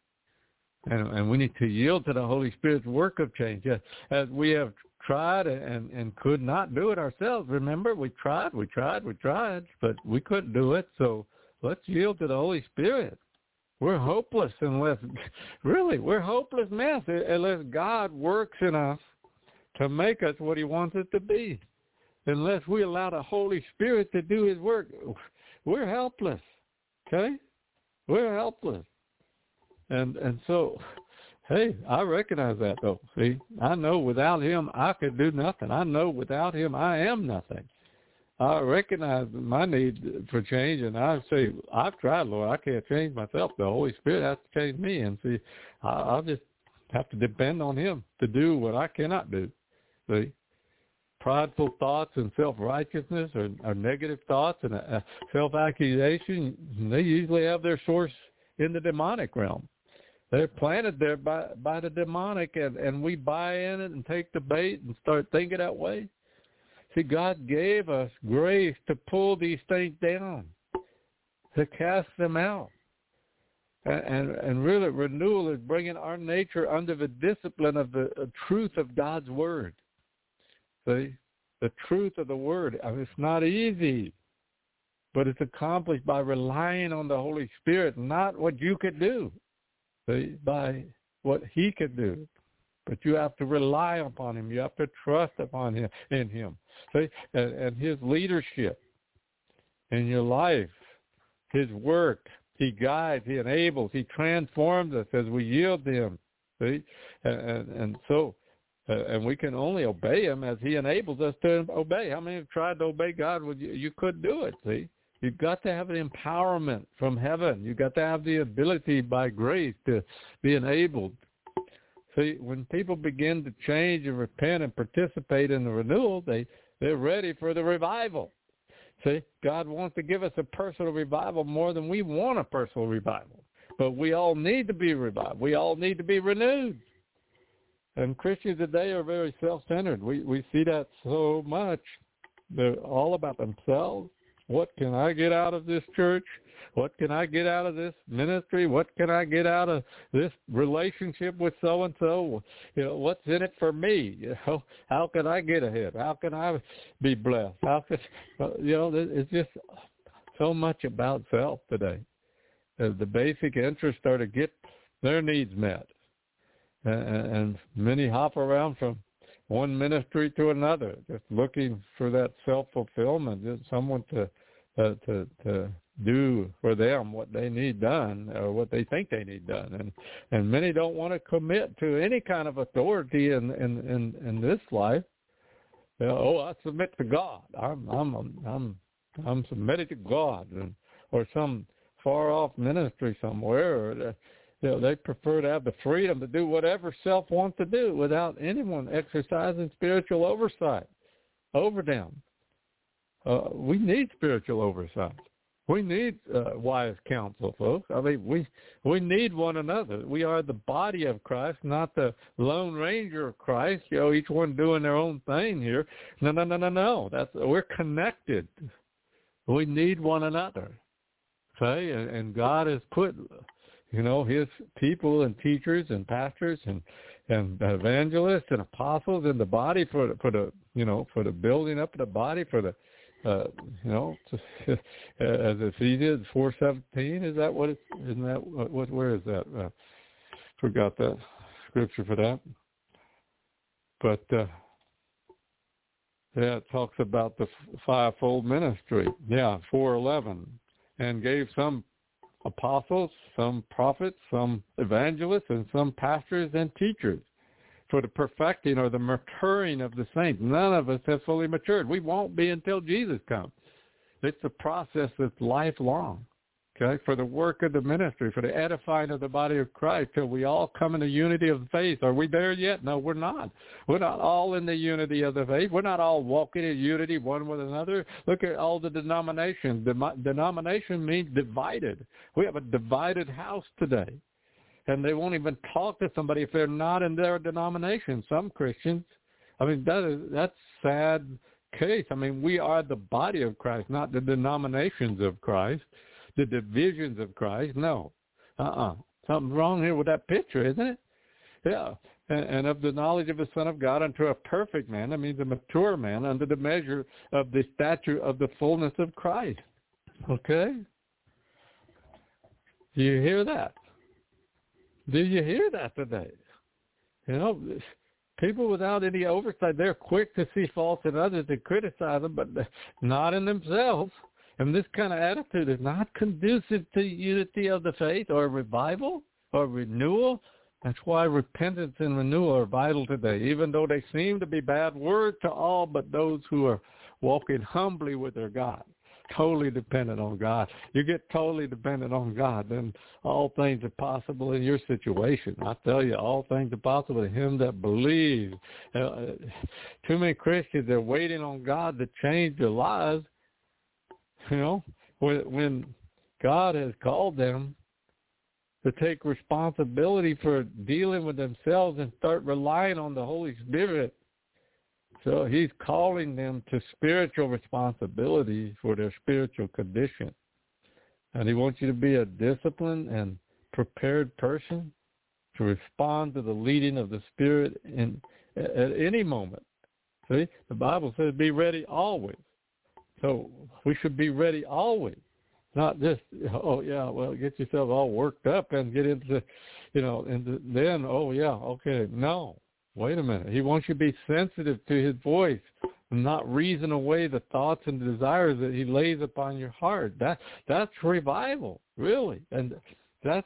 And we need to yield to the Holy Spirit's work of change. Yes, as we have tried and could not do it ourselves. Remember, we tried, but we couldn't do it. So let's yield to the Holy Spirit. We're hopeless we're hopeless mess unless God works in us to make us what he wants us to be. Unless we allow the Holy Spirit to do his work, we're helpless. Okay? We're helpless. And so, hey, I recognize that though. See, I know without him I could do nothing. I know without him I am nothing. I recognize my need for change, and I say, I've tried, Lord. I can't change myself. The Holy Spirit has to change me. And see, I'll just have to depend on him to do what I cannot do. See, prideful thoughts and self-righteousness or negative thoughts and self-accusation, they usually have their source in the demonic realm. They're planted there by the demonic, and we buy in it and take the bait and start thinking that way. See, God gave us grace to pull these things down, to cast them out. And really, renewal is bringing our nature under the discipline of the truth of God's Word. See, the truth of the Word. I mean, it's not easy, but it's accomplished by relying on the Holy Spirit, not what you could do, see, by what he could do. But you have to rely upon him. You have to trust upon him, in him. See? And his leadership in your life, his work, he guides, he enables, he transforms us as we yield to him. See? And so we can only obey him as he enables us to obey. How many have tried to obey God? Well, you couldn't do it, see? You've got to have the empowerment from heaven. You've got to have the ability by grace to be enabled. See, when people begin to change and repent and participate in the renewal, they're ready for the revival. See, God wants to give us a personal revival more than we want a personal revival. But we all need to be revived. We all need to be renewed. And Christians today are very self-centered. We see that so much. They're all about themselves. What can I get out of this church? What can I get out of this ministry? What can I get out of this relationship with so-and-so? What's in it for me? How can I get ahead? How can I be blessed? It's just so much about self today. The basic interests are to get their needs met. And many hop around from one ministry to another, just looking for that self-fulfillment, just someone to do for them what they need done or what they think they need done. And many don't want to commit to any kind of authority in this life. I submit to God. I'm submitted to God, or some far off ministry somewhere. Or they prefer to have the freedom to do whatever self wants to do without anyone exercising spiritual oversight over them. We need spiritual oversight. We need wise counsel, folks. I mean, we need one another. We are the body of Christ, not the Lone Ranger of Christ. Each one doing their own thing here. No. We're connected. We need one another. Okay, and God has put, his people and teachers and pastors and evangelists and apostles in the body for the building up of the body, for the as Ephesians 4:17, is that what it? Isn't that what? Where is that? Forgot that scripture for that. But it talks about the fivefold ministry. 4:11, and gave some apostles, some prophets, some evangelists, and some pastors and teachers, for the perfecting or the maturing of the saints. None of us have fully matured. We won't be until Jesus comes. It's a process that's lifelong. okay, for the work of the ministry, for the edifying of the body of Christ, till we all come in the unity of the faith. Are we there yet? No, we're not. We're not all in the unity of the faith. We're not all walking in unity one with another. Look at all the denominations. Denomination means divided. We have a divided house today. And they won't even talk to somebody if they're not in their denomination. Some Christians, I mean, that's sad case. I mean, we are the body of Christ, not the denominations of Christ, the divisions of Christ. No. Something's wrong here with that picture, isn't it? Yeah. And of the knowledge of the Son of God unto a perfect man, that means a mature man, under the measure of the stature of the fullness of Christ. Okay? Do you hear that? Do you hear that today? You know, people without any oversight, they're quick to see faults in others and criticize them, but not in themselves. And this kind of attitude is not conducive to unity of the faith or revival or renewal. That's why repentance and renewal are vital today, even though they seem to be bad words to all but those who are walking humbly with their God. Totally dependent on God. You get totally dependent on God, then all things are possible in your situation. I tell you, all things are possible to him that believes. Too many Christians are waiting on God to change their lives. You know, when God has called them to take responsibility for dealing with themselves and start relying on the Holy Spirit. So he's calling them to spiritual responsibility for their spiritual condition. And he wants you to be a disciplined and prepared person to respond to the leading of the Spirit at any moment. See, the Bible says be ready always. So we should be ready always. Not just, oh, yeah, well, get yourself all worked up and get into, and then, oh, yeah, okay. No, wait a minute. He wants you to be sensitive to his voice and not reason away the thoughts and desires that he lays upon your heart. That's revival, really. And this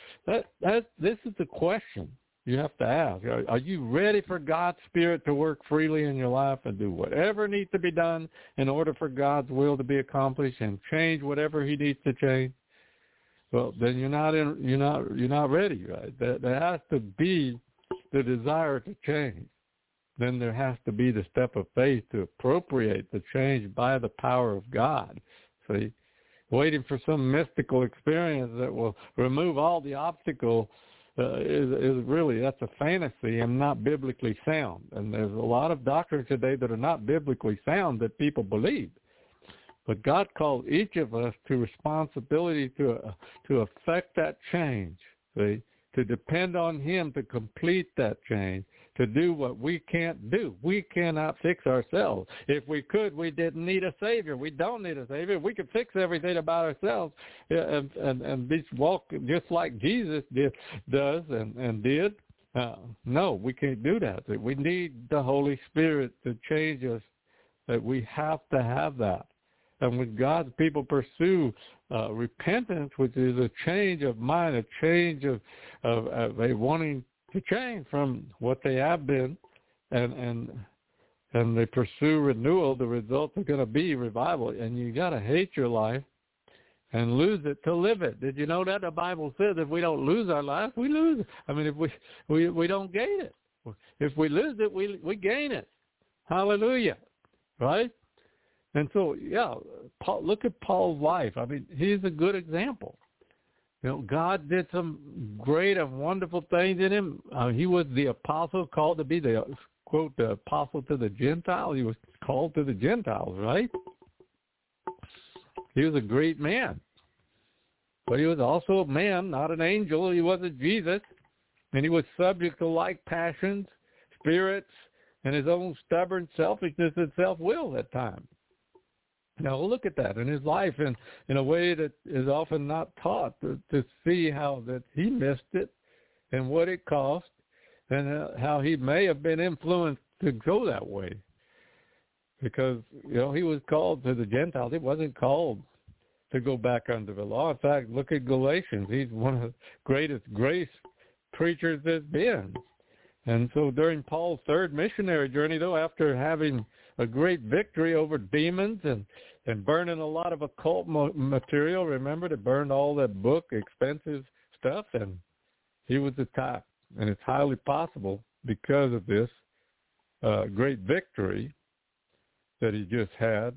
is the question you have to ask. Are you ready for God's Spirit to work freely in your life and do whatever needs to be done in order for God's will to be accomplished and change whatever he needs to change? Well, then you're not ready, right? There has to be the desire to change. Then there has to be the step of faith to appropriate the change by the power of God. See, waiting for some mystical experience that will remove all the obstacles is really, that's a fantasy and not biblically sound. And there's a lot of doctrines today that are not biblically sound that people believe. But God called each of us to responsibility to affect that change, see, to depend on him to complete that change, to do what we can't do. We cannot fix ourselves. If we could, we didn't need a Savior. We don't need a Savior. We could fix everything about ourselves and be walk just like Jesus does and did. No, we can't do that. We need the Holy Spirit to change us, that we have to have that. And when God's people pursue repentance, which is a change of mind, a change of a wanting to change from what they have been, and they pursue renewal, the results are going to be revival. And you got to hate your life and lose it to live it. Did you know that? The Bible says if we don't lose our life, we lose it. I mean, if we don't gain it. If we lose it, we gain it. Hallelujah. Right? And so, yeah, look at Paul's life. I mean, he's a good example. God did some great and wonderful things in him. He was the apostle, called to be the, quote, the apostle to the Gentiles. He was called to the Gentiles, right? He was a great man. But he was also a man, not an angel. He wasn't Jesus. And he was subject to like passions, spirits, and his own stubborn selfishness and self-will at times. Now, look at that in his life in a way that is often not taught, to see how that he missed it and what it cost and how he may have been influenced to go that way. Because, he was called to the Gentiles. He wasn't called to go back under the law. In fact, look at Galatians. He's one of the greatest grace preachers there's been. And so during Paul's third missionary journey, though, after having a great victory over demons and burning a lot of occult material. Remember, they burned all that book, expensive stuff, and he was attacked. And it's highly possible because of this great victory that he just had,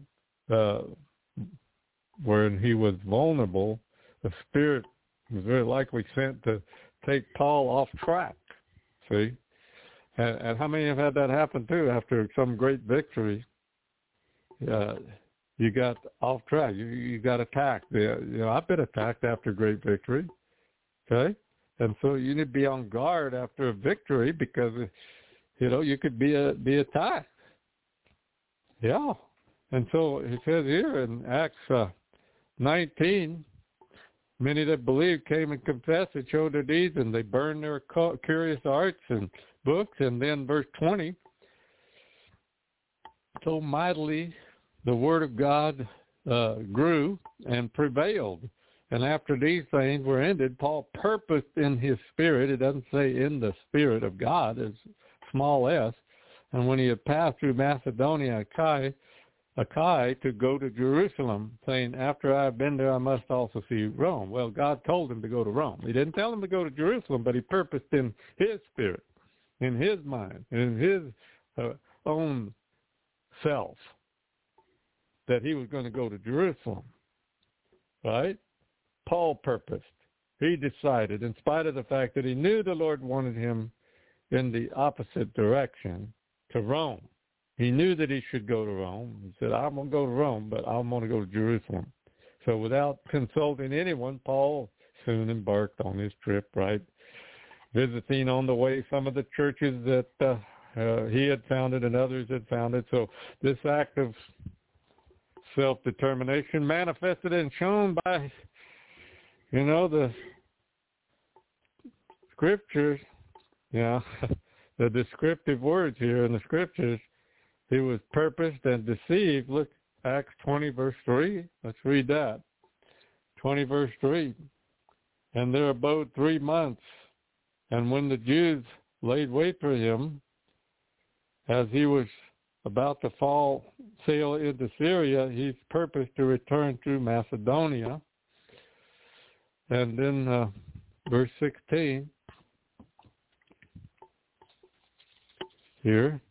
when he was vulnerable, the Spirit was very likely sent to take Paul off track, see? And how many have had that happen, too, after some great victory? You got off track. You got attacked. I've been attacked after great victory, okay? And so you need to be on guard after a victory because, you could be attacked. Yeah. And so it says here in Acts 19, many that believed came and confessed and showed their deeds, and they burned their curious arts and books. And then verse 20, so mightily the word of God grew and prevailed. And after these things were ended, Paul purposed in his spirit, it doesn't say in the spirit of God, it's small s, and when he had passed through Macedonia, Achaia, to go to Jerusalem, saying, after I have been there, I must also see Rome. Well, God told him to go to Rome. He didn't tell him to go to Jerusalem, but he purposed in his spirit, in his mind, in his own self, that he was going to go to Jerusalem, right? Paul purposed. He decided, in spite of the fact that he knew the Lord wanted him in the opposite direction, to Rome. He knew that he should go to Rome. He said, I'm going to go to Rome, but I'm going to go to Jerusalem. So without consulting anyone, Paul soon embarked on his trip, right? Visiting on the way some of the churches that he had founded and others had founded. So this act of self-determination manifested and shown by, the scriptures, the descriptive words here in the scriptures. He was purposed and deceived. Look, Acts 20, verse 3. Let's read that. 20, verse 3. And there abode 3 months. And when the Jews laid wait for him, as he was about to sail into Syria, he purposed to return through Macedonia. And then verse 16 here.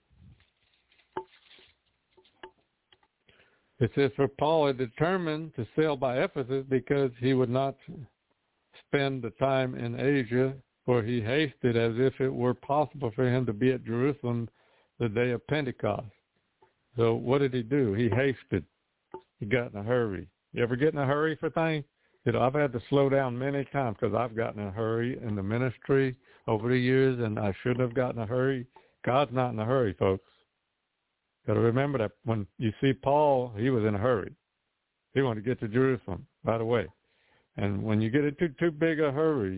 It says, for Paul had determined to sail by Ephesus because he would not spend the time in Asia, for he hasted as if it were possible for him to be at Jerusalem the day of Pentecost. So what did he do? He hasted. He got in a hurry. You ever get in a hurry for things? I've had to slow down many times because I've gotten in a hurry in the ministry over the years, and I shouldn't have gotten in a hurry. God's not in a hurry, folks. Got to remember that when you see Paul, he was in a hurry. He wanted to get to Jerusalem right away. And when you get into too big a hurry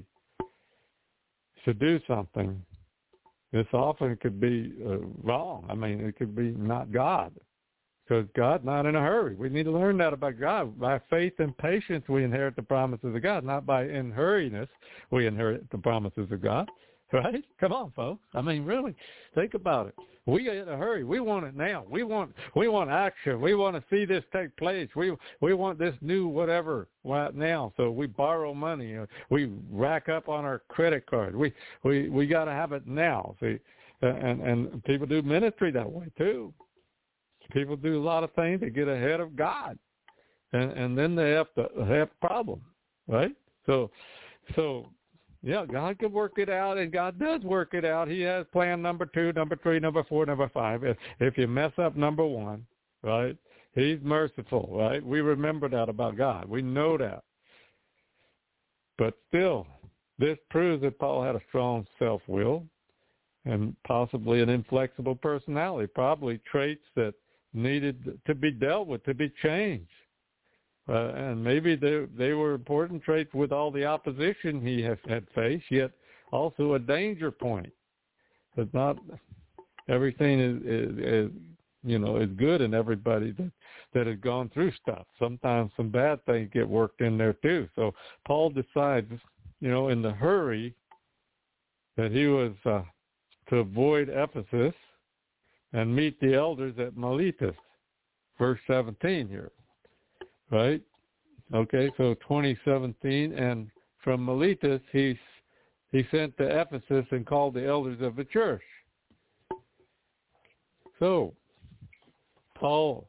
to do something, this often could be wrong. I mean, it could be not God, because God's not in a hurry. We need to learn that about God. By faith and patience, we inherit the promises of God. Not by in hurriness, we inherit the promises of God. Right? Come on, folks. I mean, really, think about it. We get in a hurry. We want it now. We want action. We want to see this take place. We want this new whatever right now. So we borrow money. We rack up on our credit card. We got to have it now. See, and people do ministry that way too. People do a lot of things to get ahead of God, and then they have a problem, right? So. Yeah, God can work it out, and God does work it out. He has plan number 2, number 3, number 4, number 5. If you mess up number 1, right, he's merciful, right? We remember that about God. We know that. But still, this proves that Paul had a strong self-will and possibly an inflexible personality, probably traits that needed to be dealt with, to be changed. And maybe they were important traits with all the opposition he had faced, yet also a danger point. Because not everything is good in everybody that has gone through stuff. Sometimes some bad things get worked in there too. So Paul decides, in the hurry that he was to avoid Ephesus and meet the elders at Miletus. Verse 17 here, right? Okay, so 20:17, and from Miletus he sent to Ephesus and called the elders of the church. So Paul,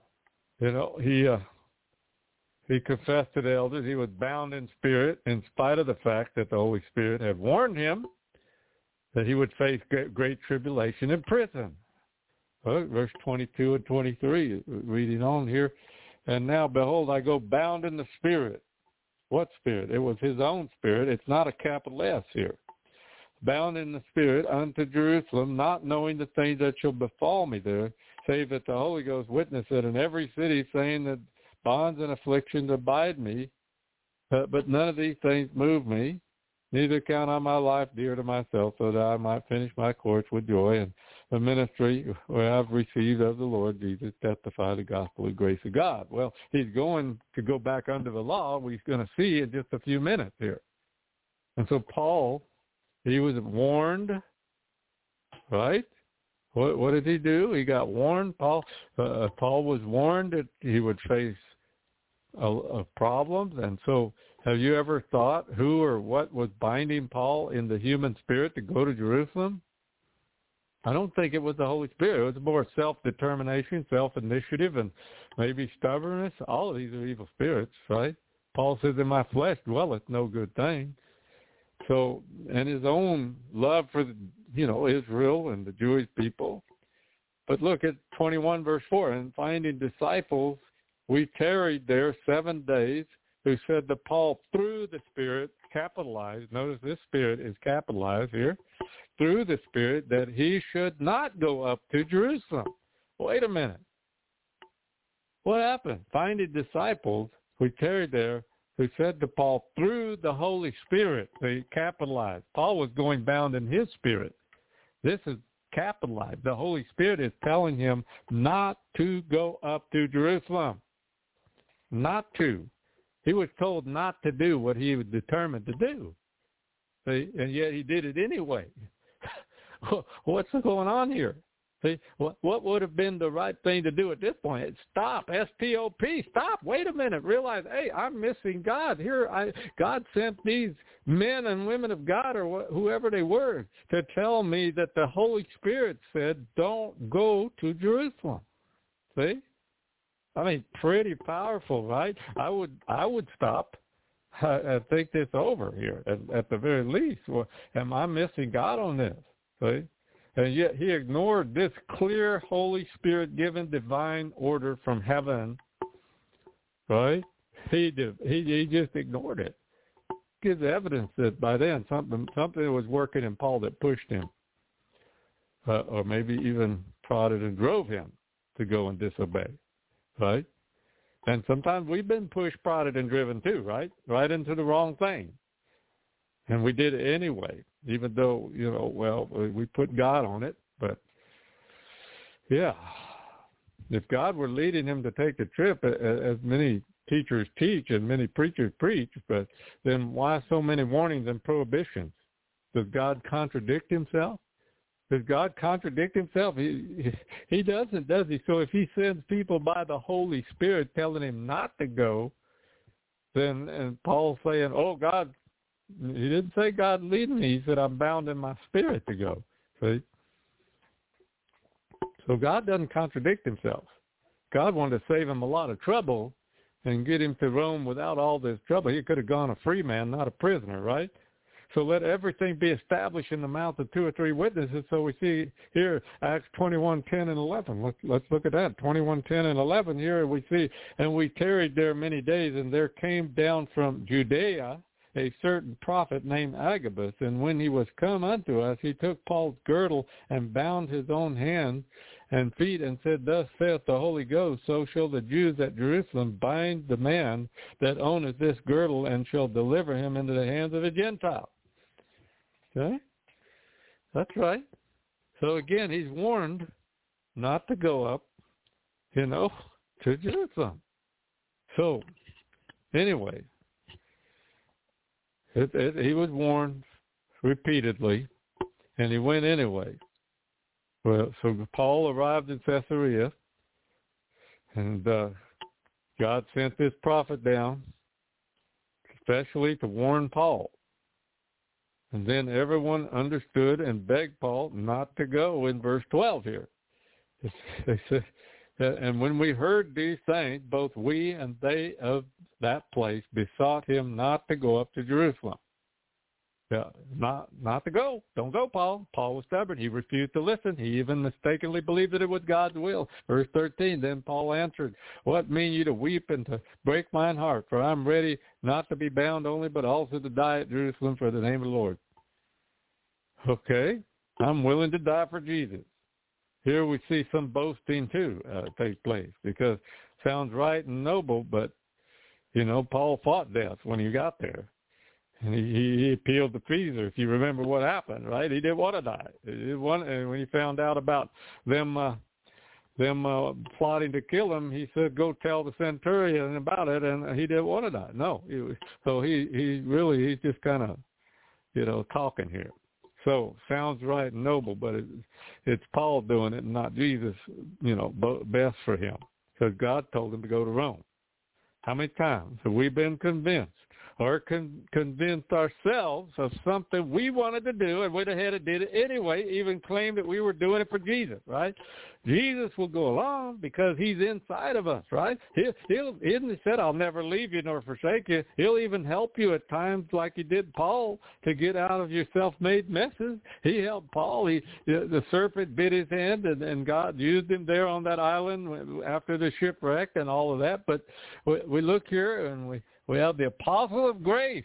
he confessed to the elders he was bound in spirit in spite of the fact that the Holy Spirit had warned him that he would face great tribulation in prison. Well, verse 22 and 23, reading on here. And now, behold, I go bound in the Spirit. What Spirit? It was his own Spirit. It's not a capital S here. Bound in the Spirit unto Jerusalem, not knowing the things that shall befall me there, save that the Holy Ghost witness it in every city, saying that bonds and afflictions abide me. But none of these things move me. Neither count I my life dear to myself, so that I might finish my course with joy, and the ministry where I've received of the Lord Jesus, testify the gospel of grace of God. Well, he's going to go back under the law. We're going to see in just a few minutes here. And so Paul, he was warned, right? What did he do? He got warned. Paul was warned that he would face problems. And so have you ever thought who or what was binding Paul in the human spirit to go to Jerusalem? I don't think it was the Holy Spirit. It was more self-determination, self-initiative, and maybe stubbornness. All of these are evil spirits, right? Paul says, in my flesh dwelleth no good thing. So, and his own love for, Israel and the Jewish people. But look at 21 verse 4. And finding disciples, we tarried there 7 days, who said to Paul through the Spirit, capitalized, notice this Spirit is capitalized here, through the Spirit, that he should not go up to Jerusalem. Wait a minute. What happened? Finding disciples, we tarried there, who said to Paul through the Holy Spirit, they capitalized. Paul was going bound in his spirit. This is capitalized. The Holy Spirit is telling him not to go up to Jerusalem. Not to. He was told not to do what he was determined to do. See? And yet he did it anyway. What's going on here? See, what would have been the right thing to do at this point? Stop, S-T-O-P, stop. Wait a minute. Realize, hey, I'm missing God. God sent these men and women of God or whoever they were to tell me that the Holy Spirit said, don't go to Jerusalem. See? I mean, pretty powerful, right? I would stop and think this over here at the very least. Well, am I missing God on this? See? And yet he ignored this clear, Holy Spirit-given divine order from heaven, right? He just ignored it. Gives evidence that by then something was working in Paul that pushed him, or maybe even prodded and drove him to go and disobey. Right? And sometimes we've been pushed, prodded, and driven too, right? Right into the wrong thing. And we did it anyway, even though, we put God on it. But, yeah, if God were leading him to take a trip, as many teachers teach and many preachers preach, but then why so many warnings and prohibitions? Does God contradict himself? Does God contradict himself? He doesn't, does he? So if he sends people by the Holy Spirit telling him not to go, then and Paul's saying, oh, God, he didn't say God leading me. He said, I'm bound in my spirit to go. See? So God doesn't contradict himself. God wanted to save him a lot of trouble and get him to Rome without all this trouble. He could have gone a free man, not a prisoner, right? So let everything be established in the mouth of 2 or 3 witnesses. So we see here Acts 21:10 and 11. Let's look at that. 21:10 and 11 here we see, and we tarried there many days, and there came down from Judea a certain prophet named Agabus. And when he was come unto us, he took Paul's girdle and bound his own hands and feet and said, thus saith the Holy Ghost, so shall the Jews at Jerusalem bind the man that owneth this girdle and shall deliver him into the hands of a Gentile. Okay? That's right. So again, he's warned not to go up, to Jerusalem. So, anyway, he was warned repeatedly, and he went anyway. Well, so Paul arrived in Caesarea, and God sent this prophet down, especially to warn Paul. And then everyone understood and begged Paul not to go in verse 12 here. They said, and when we heard these things, both we and they of that place besought him not to go up to Jerusalem. Yeah, not to go. Don't go, Paul. Paul was stubborn. He refused to listen. He even mistakenly believed that it was God's will. Verse 13, then Paul answered, what mean you to weep and to break mine heart? For I'm ready not to be bound only, but also to die at Jerusalem for the name of the Lord. Okay, I'm willing to die for Jesus. Here we see some boasting, too, take place, because it sounds right and noble, but, Paul fought death when he got there. And he appealed to Caesar, if you remember what happened, right? He didn't want to die. And when he found out about them plotting to kill him, he said, go tell the centurion about it, and he didn't want to die. No. He's just kind of, talking here. So, sounds right and noble, but it's Paul doing it and not Jesus, best for him. Because God told him to go to Rome. How many times have we been convinced or convinced ourselves of something we wanted to do and went ahead and did it anyway, even claimed that we were doing it for Jesus, right? Jesus will go along because he's inside of us, right? He said, I'll never leave you nor forsake you. He'll even help you at times like he did Paul to get out of your self-made messes. He helped Paul. The serpent bit his hand, and God used him there on that island after the shipwreck and all of that. But we look here and we have the apostle of grace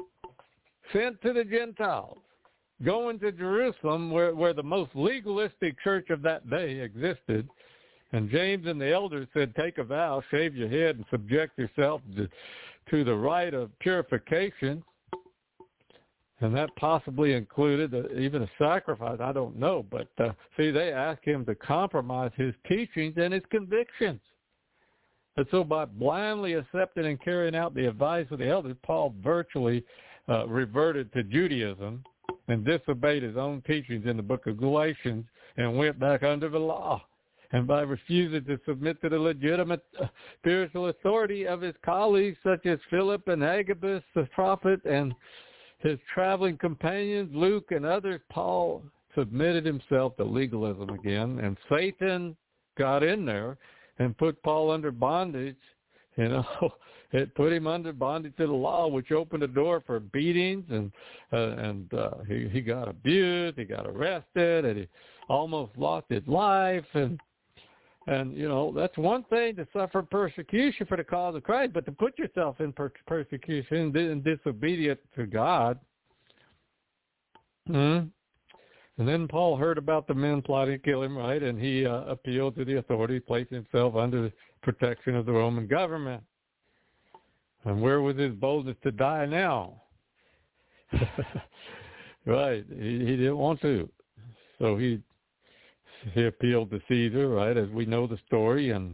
sent to the Gentiles, going to Jerusalem where the most legalistic church of that day existed. And James and the elders said, take a vow, shave your head, and subject yourself to the rite of purification. And that possibly included even a sacrifice. I don't know. But they asked him to compromise his teachings and his convictions. And so by blindly accepting and carrying out the advice of the elders, Paul virtually reverted to Judaism and disobeyed his own teachings in the book of Galatians and went back under the law. And by refusing to submit to the legitimate spiritual authority of his colleagues such as Philip and Agabus, the prophet, and his traveling companions, Luke and others, Paul submitted himself to legalism again, and Satan got in there and put Paul under bondage. It put him under bondage to the law, which opened the door for beatings, and he got abused, he got arrested, and he almost lost his life. And that's one thing to suffer persecution for the cause of Christ, but to put yourself in persecution and disobedient to God. And then Paul heard about the men plotting to kill him, right? And he appealed to the authorities, placing himself under the protection of the Roman government. And where was his boldness to die now? Right. He didn't want to. So he appealed to Caesar, right, as we know the story. And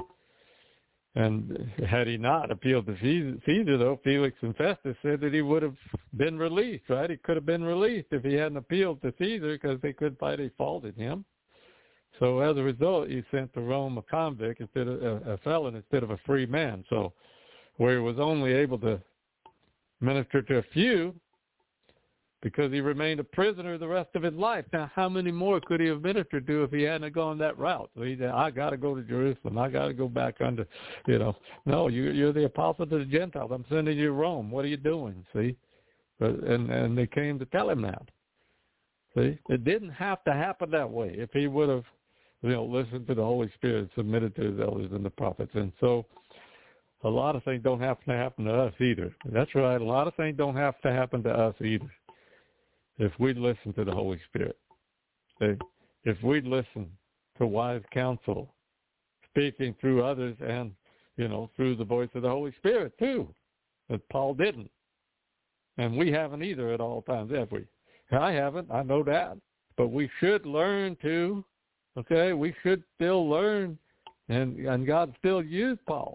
had he not appealed to Caesar, though, Felix and Festus said that he would have been released, right? He could have been released if he hadn't appealed to Caesar because they couldn't find any fault in him. So as a result, he sent to Rome a convict instead of a felon instead of a free man. So where he was only able to minister to a few because he remained a prisoner the rest of his life. Now, how many more could he have ministered to if he hadn't gone that route? So he said, I got to go to Jerusalem. I got to go back under, No, you're the apostle to the Gentiles. I'm sending you to Rome. What are you doing? See? And they came to tell him that. See? It didn't have to happen that way if he would have, listened to the Holy Spirit, submitted to his elders and the prophets. And so a lot of things don't have to happen to us either. That's right. A lot of things don't have to happen to us either. If we'd listen to the Holy Spirit, if we'd listen to wise counsel, speaking through others and, through the voice of the Holy Spirit too, that Paul didn't. And we haven't either at all times, have we? I haven't, I know that. But we should learn to, we should still learn, and God still used Paul.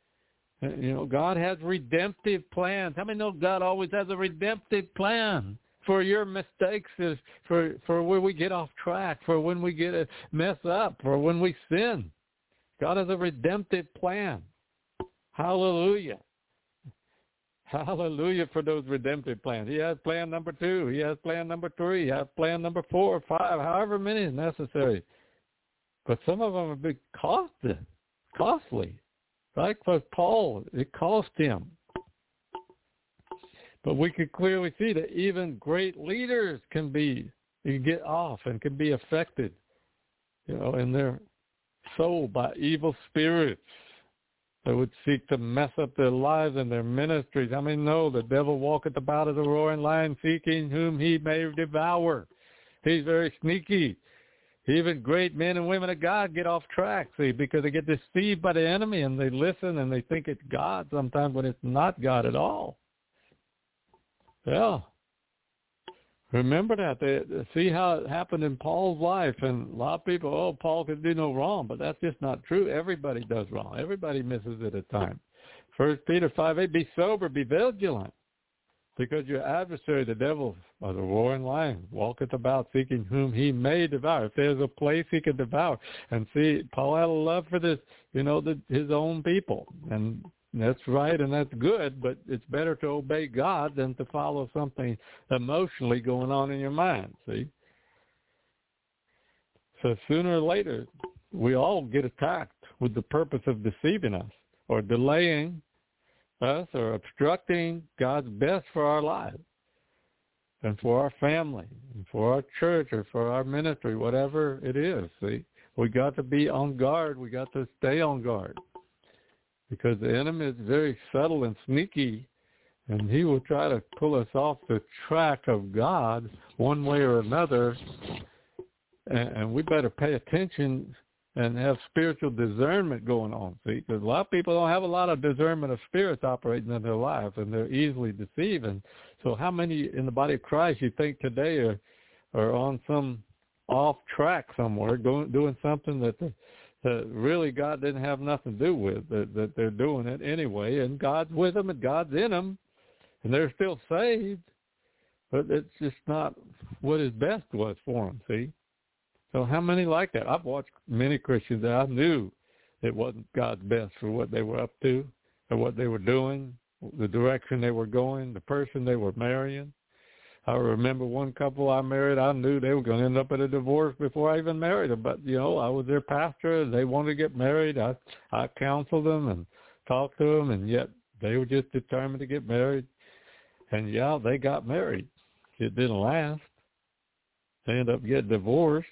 God has redemptive plans. How many know God always has a redemptive plan? for your mistakes, for when we get off track, for when we get a mess up, for when we sin. God has a redemptive plan. Hallelujah. Hallelujah for those redemptive plans. He has plan number 2. He has plan number 3. He has plan number 4 or 5, however many is necessary. But some of them have been costly. Right? For Paul, it cost him. But we could clearly see that even great leaders can get off and can be affected, in their soul by evil spirits that would seek to mess up their lives and their ministries. I mean, no, the devil walketh about as a roaring lion, seeking whom he may devour. He's very sneaky. Even great men and women of God get off track, because they get deceived by the enemy and they listen and they think it's God sometimes when it's not God at all. Yeah. Remember that. See how it happened in Paul's life. And a lot of people, Paul could do no wrong. But that's just not true. Everybody does wrong. Everybody misses it at times. 1 Peter 5:8, be sober, be vigilant. Because your adversary, the devil, as a roaring lion, walketh about seeking whom he may devour. If there's a place he can devour. And see, Paul had a love for this, his own people. And that's right and that's good, but it's better to obey God than to follow something emotionally going on in your mind, see? So sooner or later, we all get attacked with the purpose of deceiving us or delaying us or obstructing God's best for our lives and for our family and for our church or for our ministry, whatever it is, see? We got to be on guard. We got to stay on guard. Because the enemy is very subtle and sneaky, and he will try to pull us off the track of God one way or another, and we better pay attention and have spiritual discernment going on, see? Because a lot of people don't have a lot of discernment of spirits operating in their lives, and they're easily deceived. And so how many in the body of Christ you think today are on some off track somewhere, doing something that really God didn't have nothing to do with, that they're doing it anyway, and God's with them and God's in them, and they're still saved, but it's just not what his best was for them, see? So how many like that? I've watched many Christians that I knew it wasn't God's best for what they were up to or what they were doing, the direction they were going, the person they were marrying. I remember one couple I married, I knew they were going to end up in a divorce before I even married them. But, I was their pastor, and they wanted to get married. I counseled them and talked to them, and yet they were just determined to get married. And, they got married. It didn't last. They ended up getting divorced,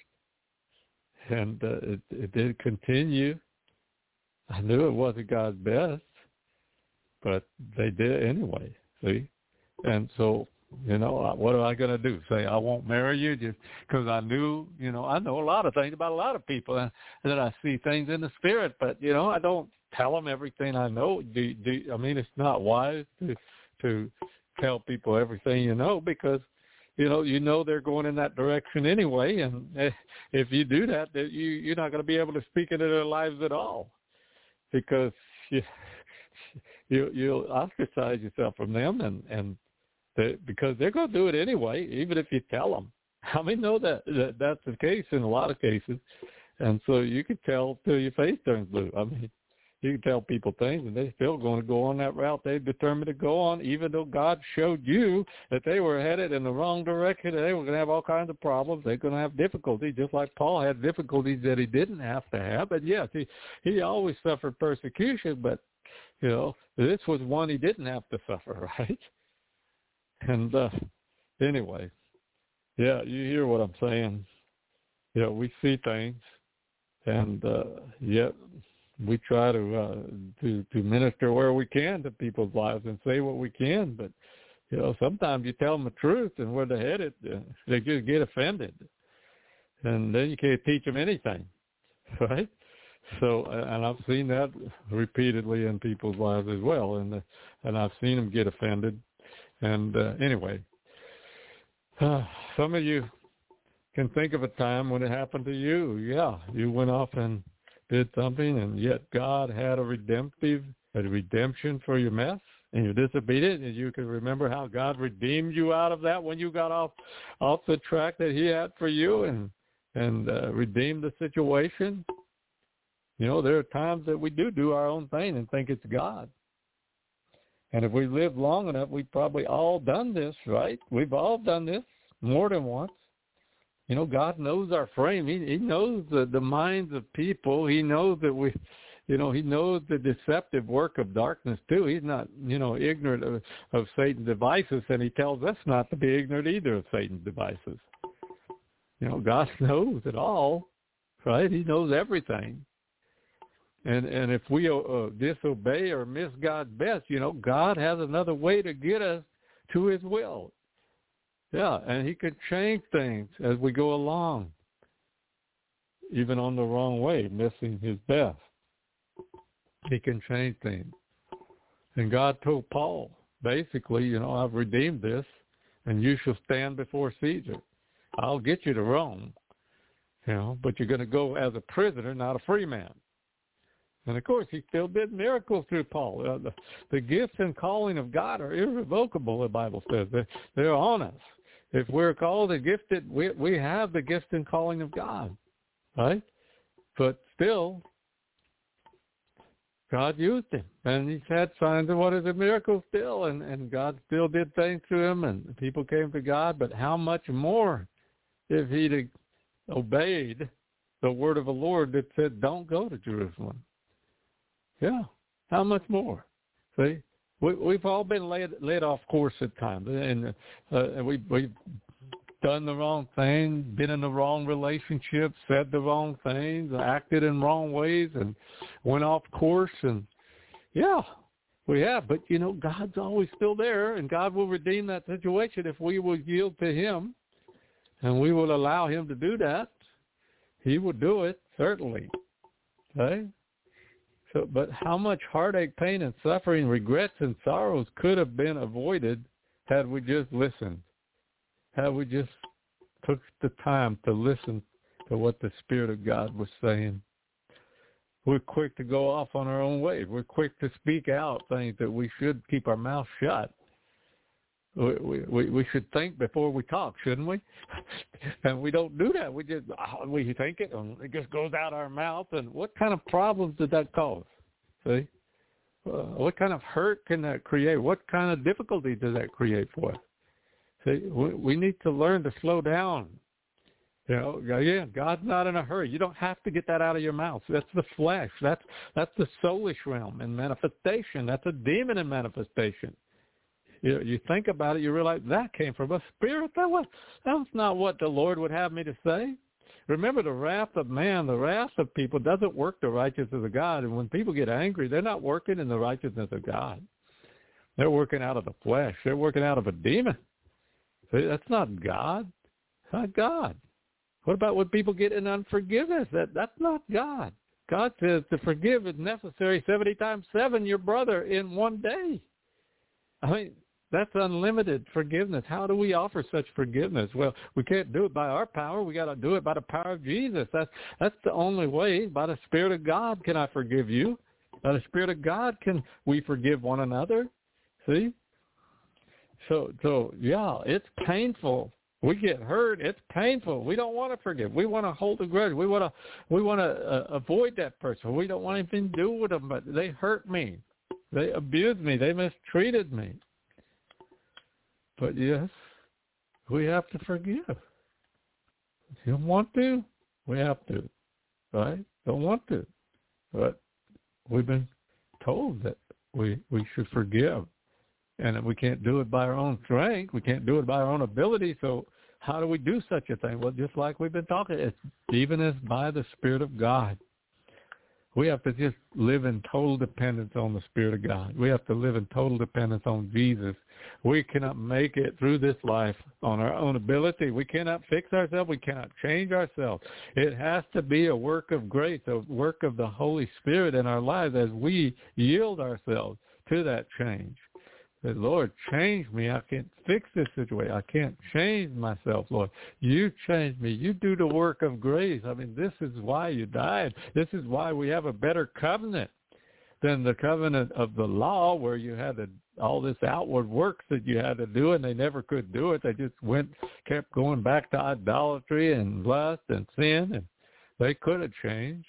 and it did continue. I knew it wasn't God's best, but they did anyway, see? And so, what am I going to do? Say, I won't marry you just because I knew, I know a lot of things about a lot of people and that I see things in the spirit, but, I don't tell them everything I know. I mean, it's not wise to tell people everything because, they're going in that direction anyway. And if you do that, you're not going to be able to speak into their lives at all because you'll ostracize yourself from them and because they're going to do it anyway, even if you tell them. I mean, know that's the case in a lot of cases. And so you can tell till your face turns blue. I mean, you can tell people things, and they're still going to go on that route they're determined to go on, even though God showed you that they were headed in the wrong direction. They were going to have all kinds of problems. They're going to have difficulties, just like Paul had difficulties that he didn't have to have. But, yes, he always suffered persecution, but, this was one he didn't have to suffer, right? And anyway, you hear what I'm saying. We see things, and yet we try to minister where we can to people's lives and say what we can. But sometimes you tell them the truth, and where they're headed, they just get offended, and then you can't teach them anything, right? So, and I've seen that repeatedly in people's lives as well, and I've seen them get offended. And anyway, some of you can think of a time when it happened to you. Yeah, you went off and did something, and yet God had a redemption for your mess. and you're disobedient, and you can remember how God redeemed you out of that when you got off the track that he had for you and redeemed the situation. You know, there are times that we do our own thing and think it's God. And if we live long enough, we've probably all done this, right? We've all done this more than once. You know, God knows our frame. He knows the minds of people. He knows that he knows the deceptive work of darkness too. He's not, ignorant of Satan's devices, and he tells us not to be ignorant either of Satan's devices. You know, God knows it all, right? He knows everything. And if we disobey or miss God's best, God has another way to get us to his will. Yeah, and he can change things as we go along, even on the wrong way, missing his best. He can change things. And God told Paul, basically, I've redeemed this, and you shall stand before Caesar. I'll get you to Rome, but you're going to go as a prisoner, not a free man. And, of course, he still did miracles through Paul. The gifts and calling of God are irrevocable, the Bible says. They're on us. If we're called and gifted, we have the gift and calling of God, right? But still, God used him, and he's had signs and wonders and miracles still, and God still did things through him, and people came to God. But how much more if he'd obeyed the word of the Lord that said, don't go to Jerusalem? Yeah, how much more? See, we've all been led off course at times, and we've done the wrong thing, been in the wrong relationship, said the wrong things, acted in wrong ways, and went off course. And yeah, we have. But God's always still there, and God will redeem that situation if we will yield to him, and we will allow him to do that. He will do it, certainly. Okay. So, but how much heartache, pain, and suffering, regrets, and sorrows could have been avoided had we just listened, had we just took the time to listen to what the Spirit of God was saying. We're quick to go off on our own way. We're quick to speak out things that we should keep our mouth shut. We should think before we talk, shouldn't we? And we don't do that. We think it, and it just goes out our mouth. And what kind of problems did that cause? See? What kind of hurt can that create? What kind of difficulty does that create for us? See, we need to learn to slow down. Again, God's not in a hurry. You don't have to get that out of your mouth. That's the flesh. That's the soulish realm in manifestation. That's a demon in manifestation. You think about it, you realize that came from a spirit. That was not what the Lord would have me to say. Remember, the wrath of man, the wrath of people doesn't work the righteousness of God. And when people get angry, they're not working in the righteousness of God. They're working out of the flesh. They're working out of a demon. See, that's not God. It's not God. What about when people get in unforgiveness? That's not God. God says to forgive is necessary 70 times 7 your brother in one day. I mean, that's unlimited forgiveness. How do we offer such forgiveness? Well, we can't do it by our power. We got to do it by the power of Jesus. That's the only way. By the Spirit of God can I forgive you. By the Spirit of God can we forgive one another. See? So yeah, it's painful. We get hurt. It's painful. We don't want to forgive. We want to hold a grudge. We want to avoid that person. We don't want anything to do with them, but they hurt me. They abused me. They mistreated me. But yes, we have to forgive. If you don't want to, we have to. Right? Don't want to. But we've been told that we should forgive. And we can't do it by our own strength. We can't do it by our own ability. So how do we do such a thing? Well, just like we've been talking, it's even as by the Spirit of God. We have to just live in total dependence on the Spirit of God. We have to live in total dependence on Jesus. We cannot make it through this life on our own ability. We cannot fix ourselves. We cannot change ourselves. It has to be a work of grace, a work of the Holy Spirit in our lives as we yield ourselves to that change. Say, Lord, change me. I can't fix this situation. I can't change myself, Lord. You change me. You do the work of grace. I mean, this is why you died. This is why we have a better covenant than the covenant of the law where you had all this outward works that you had to do, and they never could do it. They just kept going back to idolatry and lust and sin, and they could have changed.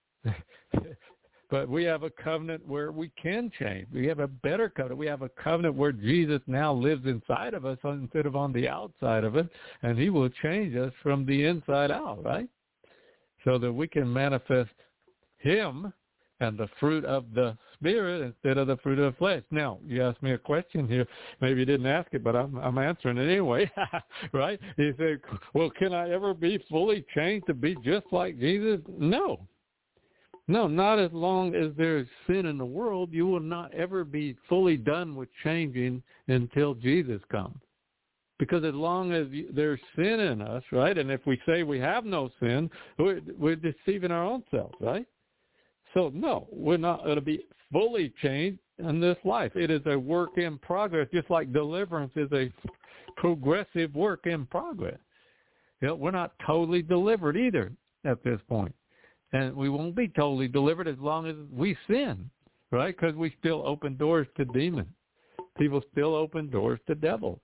But we have a covenant where we can change. We have a better covenant. We have a covenant where Jesus now lives inside of us instead of on the outside of us, and he will change us from the inside out, right? So that we can manifest him and the fruit of the Spirit instead of the fruit of the flesh. Now, you asked me a question here. Maybe you didn't ask it, but I'm answering it anyway, right? You say, well, can I ever be fully changed to be just like Jesus? No. No, not as long as there is sin in the world. You will not ever be fully done with changing until Jesus comes. Because as long as there's sin in us, right, and if we say we have no sin, we're deceiving our own selves, right? So, no, we're not going to be fully changed in this life. It is a work in progress, just like deliverance is a progressive work in progress. You know, we're not totally delivered either at this point. And we won't be totally delivered as long as we sin, right? Because we still open doors to demons. People still open doors to devils.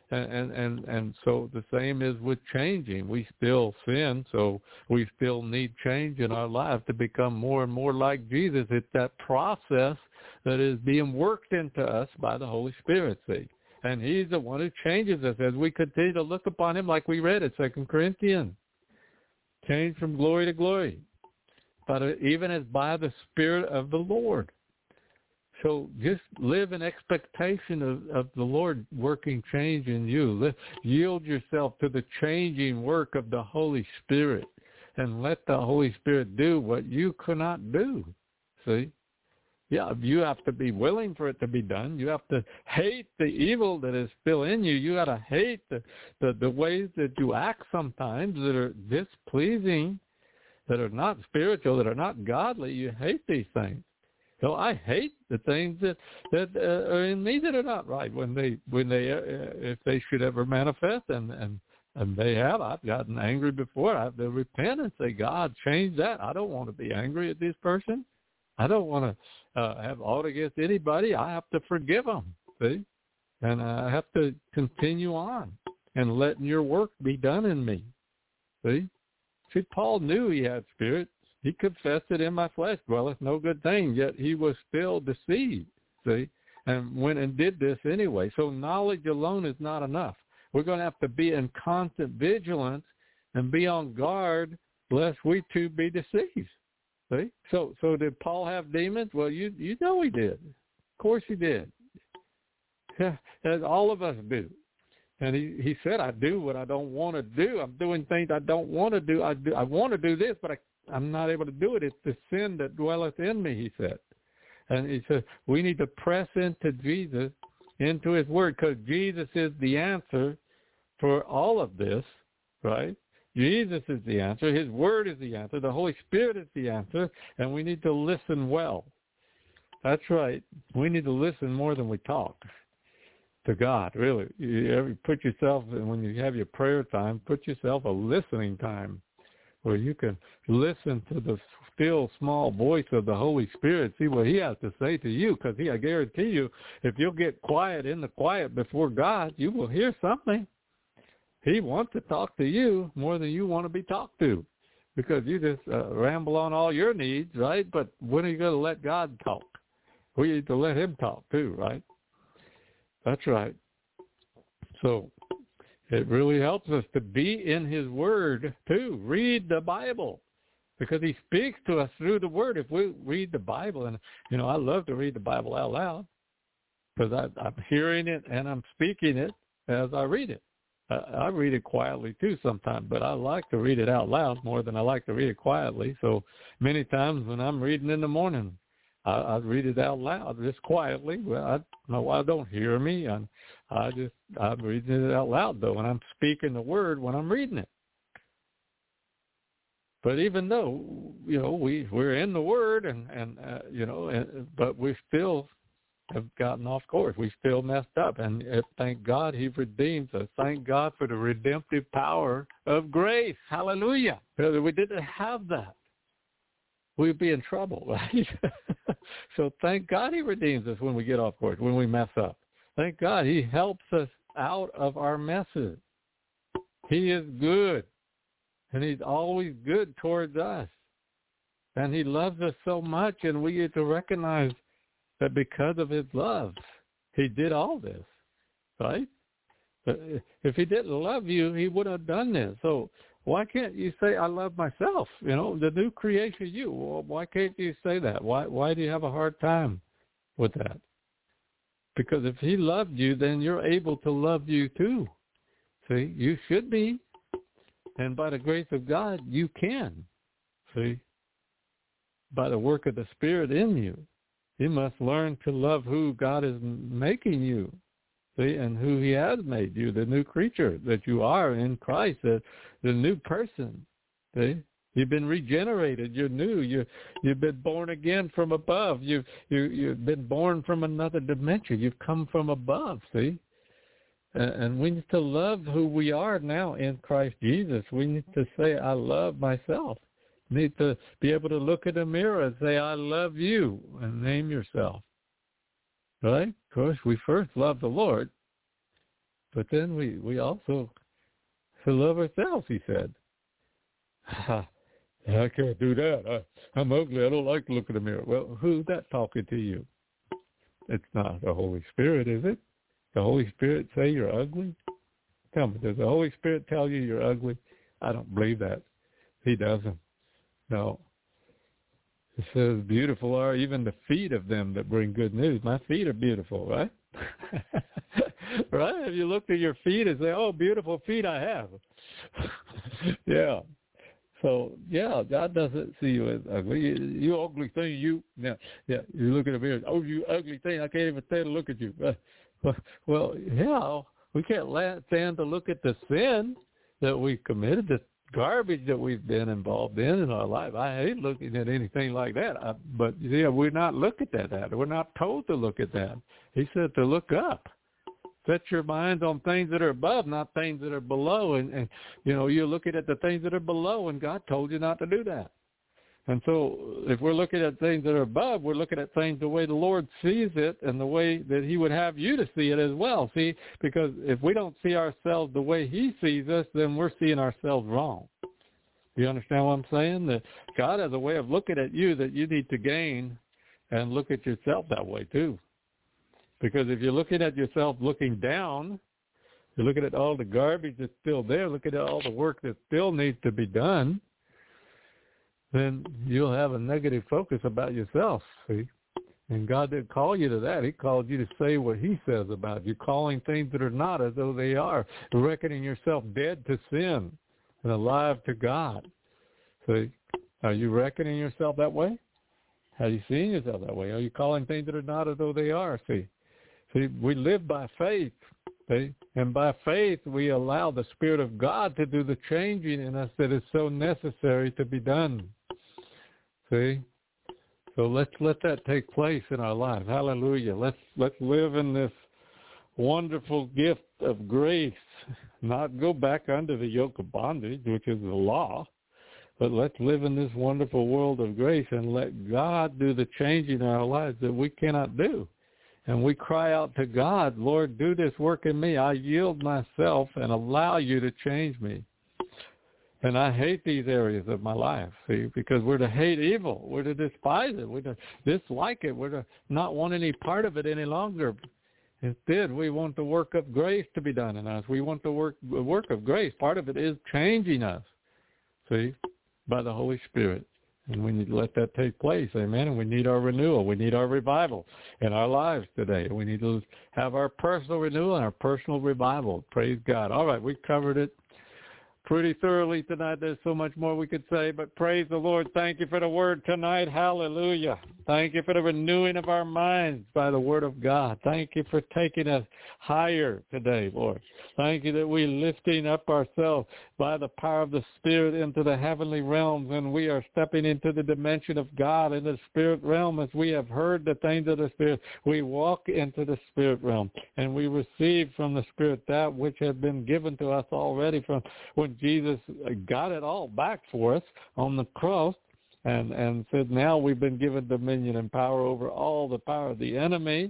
And so the same is with changing. We still sin, so we still need change in our life to become more and more like Jesus. It's that process that is being worked into us by the Holy Spirit, see? And he's the one who changes us as we continue to look upon him like we read at 2 Corinthians. Change from glory to glory. But even as by the Spirit of the Lord. So just live in expectation of the Lord working change in you. Yield yourself to the changing work of the Holy Spirit and let the Holy Spirit do what you cannot do. See? Yeah, you have to be willing for it to be done. You have to hate the evil that is still in you. You got to hate the ways that you act sometimes that are displeasing, that are not spiritual, that are not godly. You hate these things. So I hate the things that are in me that are not right when they if they should ever manifest, and they have. I've gotten angry before. I have to repent and say, God, change that. I don't want to be angry at this person. I don't want to have aught against anybody. I have to forgive them. See, and I have to continue on and letting your work be done in me. See. See, Paul knew he had spirits. He confessed it, in my flesh dwelleth no good thing, yet he was still deceived, see, and went and did this anyway. So knowledge alone is not enough. We're going to have to be in constant vigilance and be on guard lest we too be deceived, see. So did Paul have demons? Well, you know he did. Of course he did. Yeah, as all of us do. And he said, I do what I don't want to do. I'm doing things I don't want to do. I want to do this, but I'm not able to do it. It's the sin that dwelleth in me, he said. And he said, we need to press into Jesus, into his word, because Jesus is the answer for all of this, right? Jesus is the answer. His word is the answer. The Holy Spirit is the answer, and we need to listen well. That's right. We need to listen more than we talk. To God, really. You put yourself, when you have your prayer time, put yourself a listening time where you can listen to the still small voice of the Holy Spirit, see what he has to say to you, because I guarantee you, if you'll get quiet in the quiet before God, you will hear something. He wants to talk to you more than you want to be talked to, because you just ramble on all your needs, right? But when are you going to let God talk? We need to let him talk too, right? That's right. So it really helps us to be in his word, too. Read the Bible, because he speaks to us through the word. If we read the Bible, and, I love to read the Bible out loud, because I'm hearing it and I'm speaking it as I read it. I read it quietly, too, sometimes, but I like to read it out loud more than I like to read it quietly. So many times when I'm reading in the morning, I read it out loud, just quietly. Well, my wife don't hear me, and I'm reading it out loud though, and I'm speaking the word when I'm reading it. But even though we're in the word, but we still have gotten off course. We still messed up, and thank God he redeems us. Thank God for the redemptive power of grace. Hallelujah! Because we didn't have that, we'd be in trouble, right? So thank God he redeems us when we get off course, when we mess up. Thank God he helps us out of our messes. He is good, and he's always good towards us. And he loves us so much, and we get to recognize that because of his love, he did all this, right? But if he didn't love you, he wouldn't have done this. So why can't you say, I love myself? You know, the new creation you. Well, why can't you say that? Why do you have a hard time with that? Because if he loved you, then you're able to love you too. See, you should be. And by the grace of God, you can. See, by the work of the Spirit in you. You must learn to love who God is making you. See, and who he has made you, the new creature that you are in Christ, the new person. See, you've been regenerated. You're new. You've been born again from above. You've been born from another dimension. You've come from above. See, and we need to love who we are now in Christ Jesus. We need to say, I love myself. We need to be able to look in the mirror and say, I love you, and name yourself. Right? Of course, we first love the Lord, but then we also love ourselves, he said. I can't do that. I'm ugly. I don't like to look in the mirror. Well, who's that talking to you? It's not the Holy Spirit, is it? The Holy Spirit say you're ugly? Tell me, does the Holy Spirit tell you you're ugly? I don't believe that. He doesn't. No. It says, beautiful are even the feet of them that bring good news. My feet are beautiful, right? Right? If you look at your feet and say, oh, beautiful feet I have. Yeah. So, yeah, God doesn't see you as ugly. You ugly thing, yeah, you look at the mirror, oh, you ugly thing, I can't even stand to look at you. Well, yeah, we can't stand to look at the sin that we've committed, the garbage that we've been involved in our life. I hate looking at anything like that. But yeah, we're not looking at that. We're not told to look at that. He said to look up. Set your minds on things that are above, not things that are below. And you know, you're looking at the things that are below, and God told you not to do that. And so if we're looking at things that are above, we're looking at things the way the Lord sees it and the way that he would have you to see it as well. See, because if we don't see ourselves the way he sees us, then we're seeing ourselves wrong. Do you understand what I'm saying? That God has a way of looking at you that you need to gain and look at yourself that way too. Because if you're looking at yourself looking down, you're looking at all the garbage that's still there, looking at all the work that still needs to be done, then you'll have a negative focus about yourself, see? And God didn't call you to that. He called you to say what he says about you, calling things that are not as though they are, reckoning yourself dead to sin and alive to God. See? Are you reckoning yourself that way? Are you seeing yourself that way? Are you calling things that are not as though they are? See, we live by faith. See? And by faith, we allow the Spirit of God to do the changing in us that is so necessary to be done. See? So let's let that take place in our lives. Hallelujah. Let's live in this wonderful gift of grace, not go back under the yoke of bondage, which is the law, but let's live in this wonderful world of grace and let God do the changing in our lives that we cannot do. And we cry out to God, Lord, do this work in me. I yield myself and allow you to change me. And I hate these areas of my life, see, because we're to hate evil. We're to despise it. We're to dislike it. We're to not want any part of it any longer. Instead, we want the work of grace to be done in us. We want the work of grace. Part of it is changing us, see, by the Holy Spirit. And we need to let that take place, amen. And we need our renewal. We need our revival in our lives today. We need to have our personal renewal and our personal revival. Praise God. All right, we covered it pretty thoroughly tonight. There's so much more we could say, but praise the Lord. Thank you for the word tonight. Hallelujah. Thank you for the renewing of our minds by the word of God. Thank you for taking us higher today, Lord. Thank you that we're lifting up ourselves by the power of the Spirit into the heavenly realms, and we are stepping into the dimension of God in the spirit realm. As we have heard the things of the Spirit, we walk into the spirit realm, and we receive from the Spirit that which has been given to us already from when Jesus got it all back for us on the cross. And said, now we've been given dominion and power over all the power of the enemy.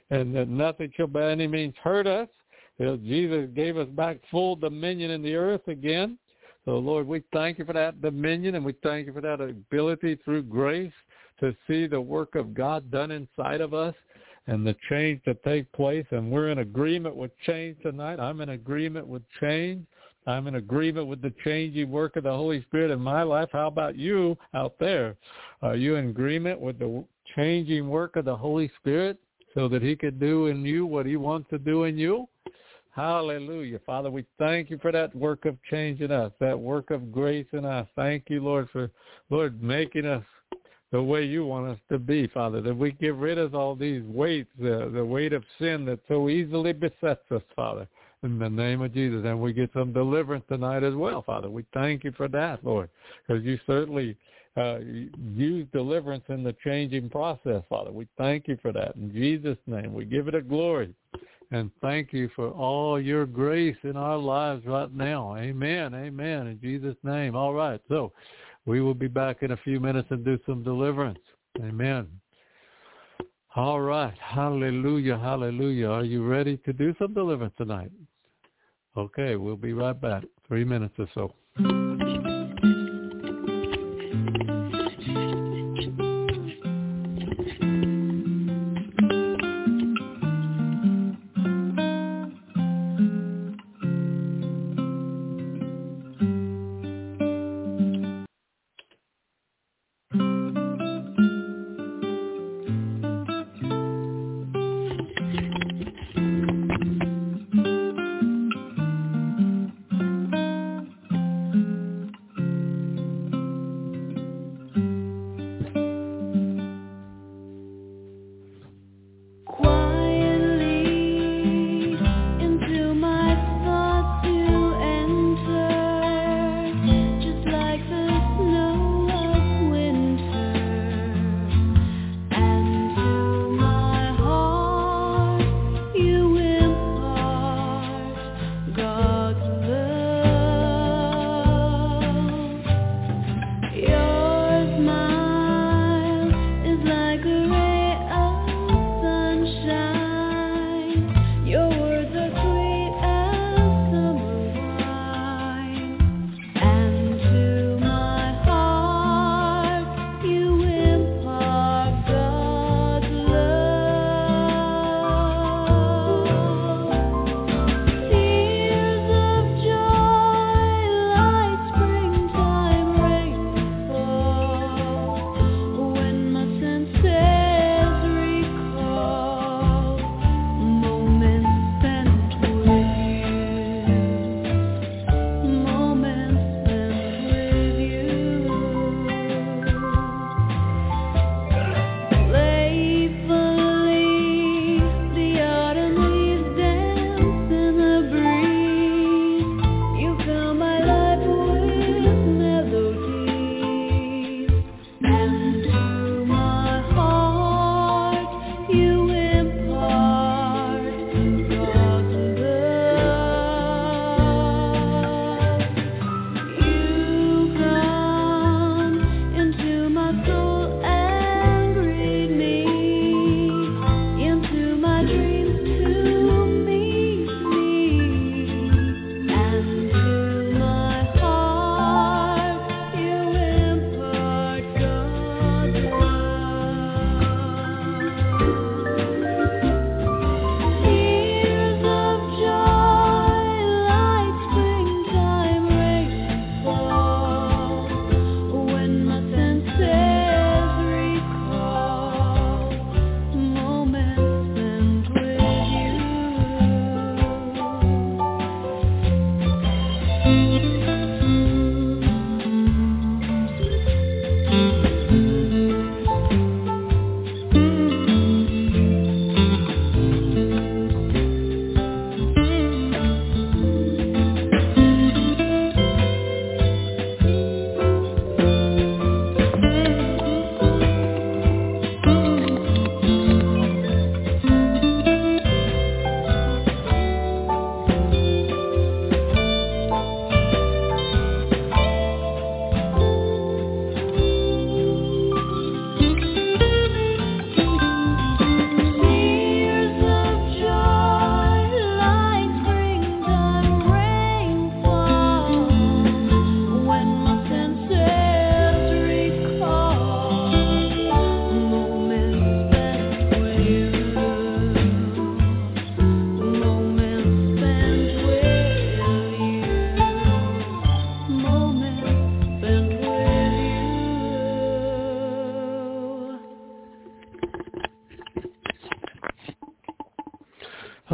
and that nothing shall by any means hurt us. Jesus gave us back full dominion in the earth again. So, Lord, we thank you for that dominion, and we thank you for that ability through grace to see the work of God done inside of us and the change to take place. And we're in agreement with change tonight. I'm in agreement with change. I'm in agreement with the changing work of the Holy Spirit in my life. How about you out there? Are you in agreement with the changing work of the Holy Spirit so that he could do in you what he wants to do in you? Hallelujah. Father, we thank you for that work of change in us, that work of grace in us. Thank you, Lord, for, Lord, making us the way you want us to be, Father, that we get rid of all these weights, the weight of sin that so easily besets us, Father, in the name of Jesus. And we get some deliverance tonight as well, Father. We thank you for that, Lord, because you certainly use deliverance in the changing process, Father. We thank you for that. In Jesus' name, we give it a glory. And thank you for all your grace in our lives right now. Amen, amen, in Jesus' name. All right, so we will be back in a few minutes and do some deliverance. Amen. All right, hallelujah, hallelujah. Are you ready to do some deliverance tonight? Okay, we'll be right back. 3 minutes or so.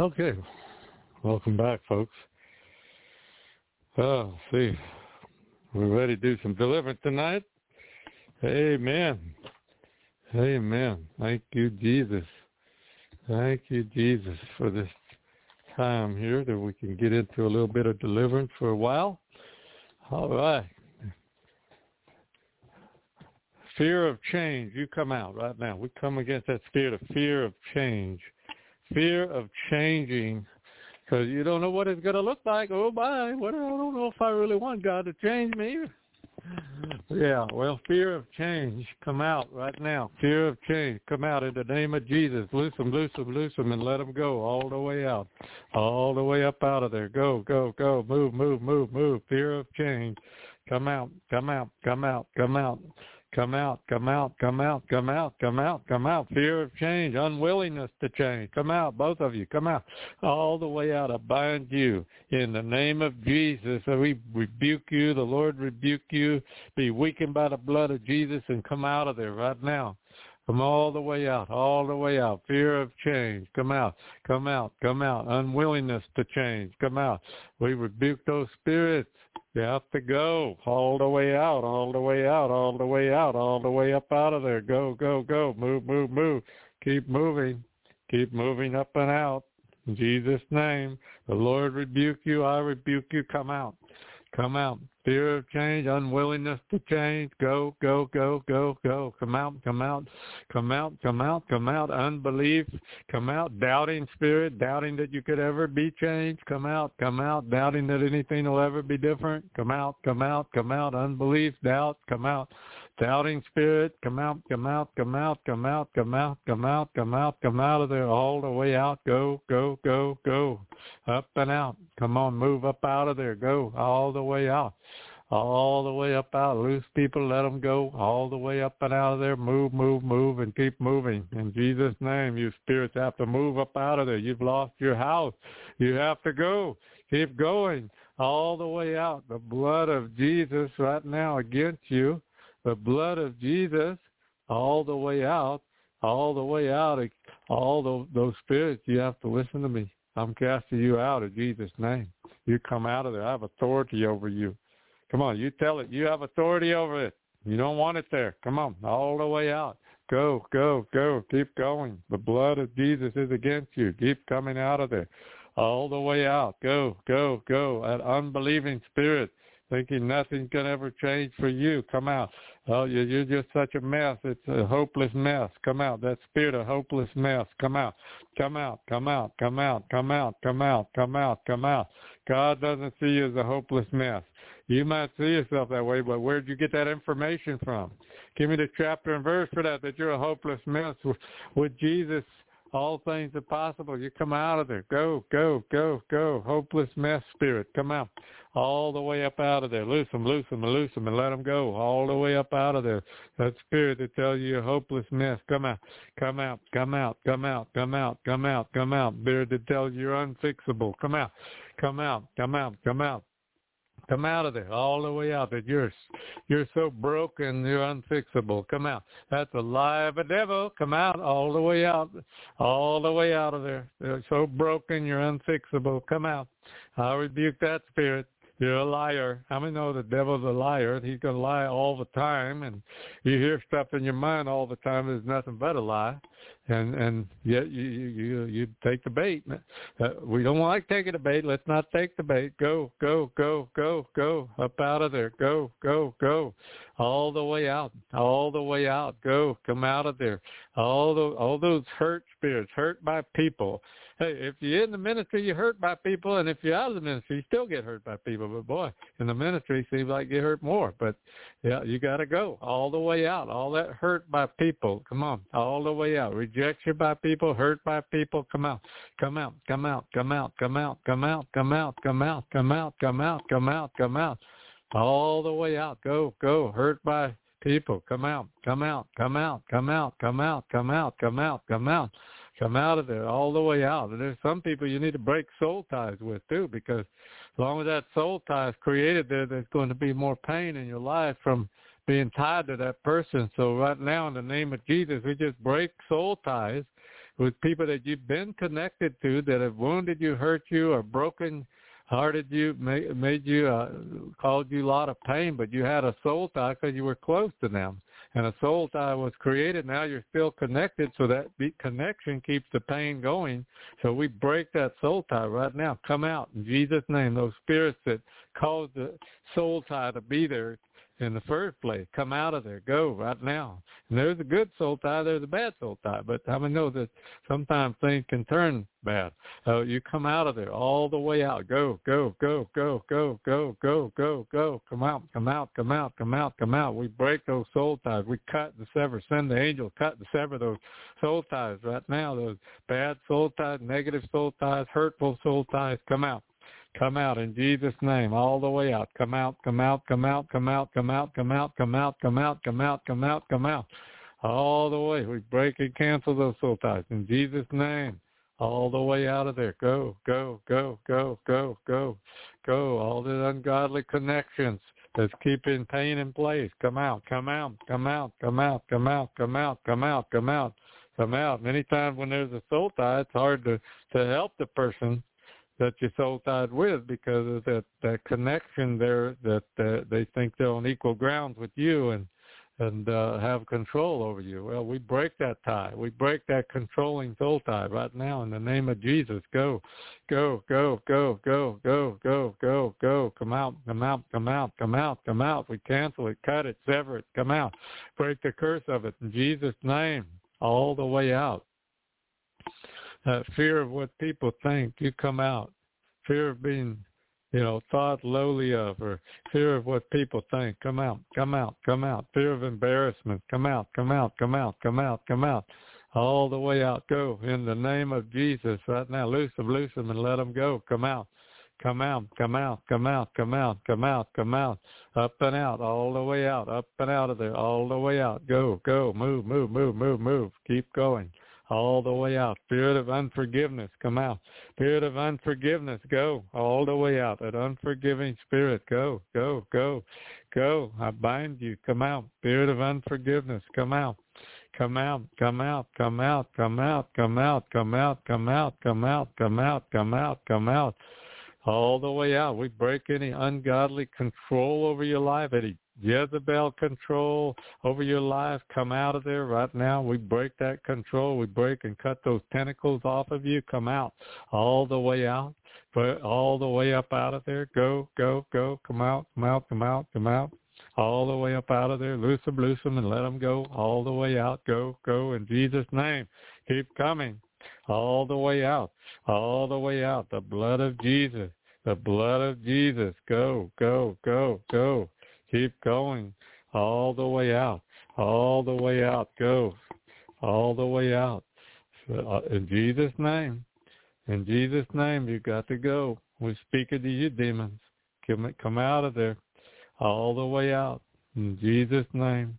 Okay. Welcome back, folks. See, we're ready to do some deliverance tonight. Amen. Amen. Thank you, Jesus. Thank you, Jesus, for this time here that we can get into a little bit of deliverance for a while. All right. Fear of change, you come out right now. We come against that spirit of fear of change. Fear of changing, because you don't know what it's going to look like. Oh, my, what, I don't know if I really want God to change me. Yeah, well, fear of change, come out right now. Fear of change, come out in the name of Jesus. Loose them, and let them go all the way out, all the way up out of there. Go, go, go, move, move, move, move. Fear of change, come out, come out, come out, come out. Come out, come out, come out, come out, come out, come out. Fear of change, unwillingness to change. Come out, both of you, come out. All the way out, I bind you in the name of Jesus. So we rebuke you, the Lord rebuke you. Be weakened by the blood of Jesus and come out of there right now. Come all the way out, all the way out. Fear of change, come out, come out, come out. Unwillingness to change, come out. We rebuke those spirits. You have to go all the way out, all the way out, all the way out, all the way up out of there. Go, go, go. Move, move, move. Keep moving. Keep moving up and out. In Jesus' name, the Lord rebuke you. I rebuke you. Come out. Come out. Fear of change, unwillingness to change. Go, go, go, go, go. Come out, come out, come out, come out, come out. Unbelief, come out. Doubting spirit, doubting that you could ever be changed. Come out, come out. Doubting that anything will ever be different. Come out, come out, come out. Unbelief, doubt, come out. Doubting spirit, come out, come out, come out, come out, come out, come out, come out, come out of there all the way out. Go, go, go, go. Up and out. Come on, move up out of there. Go all the way out. All the way up out. Loose people, let them go. All the way up and out of there. Move, move, move, and keep moving. In Jesus' name, you spirits have to move up out of there. You've lost your house. You have to go. Keep going. All the way out. The blood of Jesus right now against you. The blood of Jesus all the way out. All the way out. All those spirits, you have to listen to me. I'm casting you out in Jesus' name. You come out of there. I have authority over you. Come on, you tell it. You have authority over it. You don't want it there. Come on, all the way out. Go, go, go. Keep going. The blood of Jesus is against you. Keep coming out of there. All the way out. Go, go, go. That unbelieving spirit, thinking nothing can ever change for you. Come out. Oh, you're just such a mess. It's a hopeless mess. Come out. That spirit of hopeless mess. Come out. Come out. Come out. Come out. Come out. Come out. Come out. Come out. God doesn't see you as a hopeless mess. You might see yourself that way, but where'd you get that information from? Give me the chapter and verse for that you're a hopeless mess. With Jesus, all things are possible. You come out of there. Go, go, go, go. Hopeless mess spirit. Come out. All the way up out of there. Loose them, loose them, and loose them, and let them go. All the way up out of there. That spirit that tells you you're a hopeless mess. Come out. Come out. Come out. Come out. Come out. Come out. Come out. Spirit that tells you you're unfixable. Come out. Come out. Come out. Come out. Come out of there, all the way out. That you're so broken, you're unfixable. Come out. That's a lie of a devil. Come out, all the way out of there. You're so broken, you're unfixable. Come out. I rebuke that spirit. You're a liar. How many know the devil's a liar? He's going to lie all the time, and you hear stuff in your mind all the time that's nothing but a lie, and yet you take the bait. We don't like taking the bait. Let's not take the bait. Go, go, go, go, go. Up out of there. Go, go, go. All the way out. All the way out. Go. Come out of there. All those hurt spirits, hurt by people. Hey, if you're in the ministry, you're hurt by people, and if you're out of the ministry, you still get hurt by people. But, boy, in the ministry, it seems like you get hurt more. But, yeah, you got to go all the way out. All that hurt by people, come on, all the way out. Rejection by people, hurt by people, come out. Come out, come out, come out, come out, come out, come out, come out, come out, come out, come out, come out. All the way out. Go, go, hurt by people, come out, come out, come out, come out, come out, come out, come out, come out. Come out of there all the way out. And there's some people you need to break soul ties with, too, because as long as that soul tie is created there, there's going to be more pain in your life from being tied to that person. So right now, in the name of Jesus, we just break soul ties with people that you've been connected to that have wounded you, hurt you, or broken hearted you, made you, caused you a lot of pain, but you had a soul tie because you were close to them. And a soul tie was created. Now you're still connected, so that connection keeps the pain going. So we break that soul tie right now. Come out in Jesus' name. Those spirits that caused the soul tie to be there in the first place, come out of there. Go right now. And there's a good soul tie, there's a bad soul tie. But how many know that sometimes things can turn bad? You come out of there all the way out. Go, go, go, go, go, go, go, go, go. Come out, come out, come out, come out, come out. We break those soul ties. We cut and sever. Send the angels, cut and sever those soul ties right now. Those bad soul ties, negative soul ties, hurtful soul ties. Come out. Come out in Jesus' name, all the way out. Come out, come out, come out, come out, come out, come out, come out, come out, come out, come out, come out. All the way. We break and cancel those soul ties in Jesus' name. All the way out of there. Go, go, go, go, go, go, go. All the ungodly connections that's keeping pain in place. Come out, come out, come out, come out, come out, come out, come out, come out, come out. Many times when there's a soul tie, it's hard to help the person that you're soul tied with because of that connection there that they think they're on equal grounds with you and have control over you. Well, we break that tie. We break that controlling soul tie right now in the name of Jesus. Go, go, go, go, go, go, go, go, go. Come out, come out, come out, come out, come out. We cancel it, cut it, sever it, come out. Break the curse of it in Jesus' name all the way out. Fear of what people think, you come out. Fear of being, thought lowly of, or fear of what people think, come out, come out, come out. Fear of embarrassment, come out, come out, come out, come out, come out. All the way out, go in the name of Jesus right now. Loose them, and let them go. Come out, come out, come out, come out, come out, come out, come out. Up and out, all the way out, up and out of there, all the way out. Go, go, move, move, move, move, move. Keep going. All the way out. Spirit of unforgiveness, come out. Spirit of unforgiveness, go. All the way out. That unforgiving spirit, go, go, go, go. I bind you. Come out. Spirit of unforgiveness, come out. Come out, come out, come out, come out, come out, come out, come out, come out, come out, come out, come out. All the way out. We break any ungodly control over your life, any Jezebel control over your life. Come out of there right now. We break that control. We break and cut those tentacles off of you. Come out all the way out, all the way up out of there. Go, go, go. Come out, come out, come out, come out. All the way up out of there. Loose them, and let them go. All the way out. Go, go in Jesus' name. Keep coming. All the way out. All the way out. The blood of Jesus. The blood of Jesus. Go, go, go, go. Keep going all the way out, all the way out, go, all the way out. So, in Jesus' name, you've got to go. We speak it to you, demons. Come out of there, all the way out. In Jesus' name,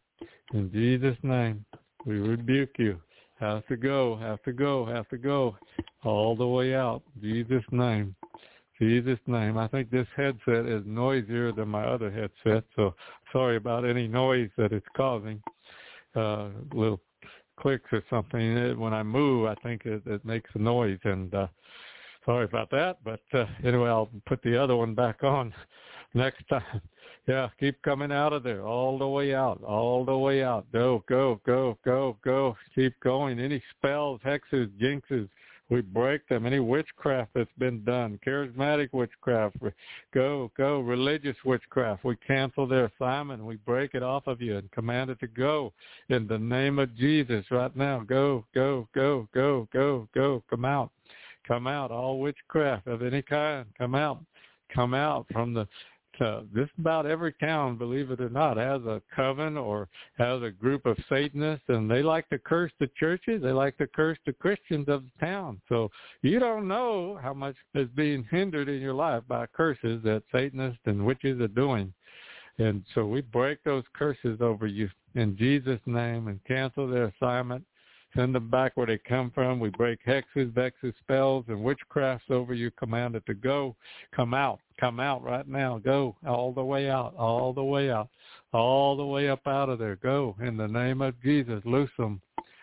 we rebuke you. Have to go, have to go, have to go, all the way out. Jesus' name. Jesus' name. I think this headset is noisier than my other headset, so sorry about any noise that it's causing. Little clicks or something. When I move, I think it makes a noise, and sorry about that. But anyway, I'll put the other one back on next time. Yeah, keep coming out of there, all the way out, all the way out. Go, go, go, go, go. Keep going. Any spells, hexes, jinxes, we break them. Any witchcraft that's been done, charismatic witchcraft, go, go. Religious witchcraft, we cancel their assignment. We break it off of you and command it to go in the name of Jesus right now. Go, go, go, go, go, go. Come out. Come out. All witchcraft of any kind, come out. Come out from the just about every town, believe it or not, has a coven or has a group of Satanists, and they like to curse the churches. They like to curse the Christians of the town. So you don't know how much is being hindered in your life by curses that Satanists and witches are doing. And so we break those curses over you in Jesus' name and cancel their assignment. Send them back where they come from. We break hexes, vexes, spells, and witchcrafts over you. Command it to go. Come out. Come out right now. Go all the way out, all the way out, all the way up out of there. Go in the name of Jesus. Loose them.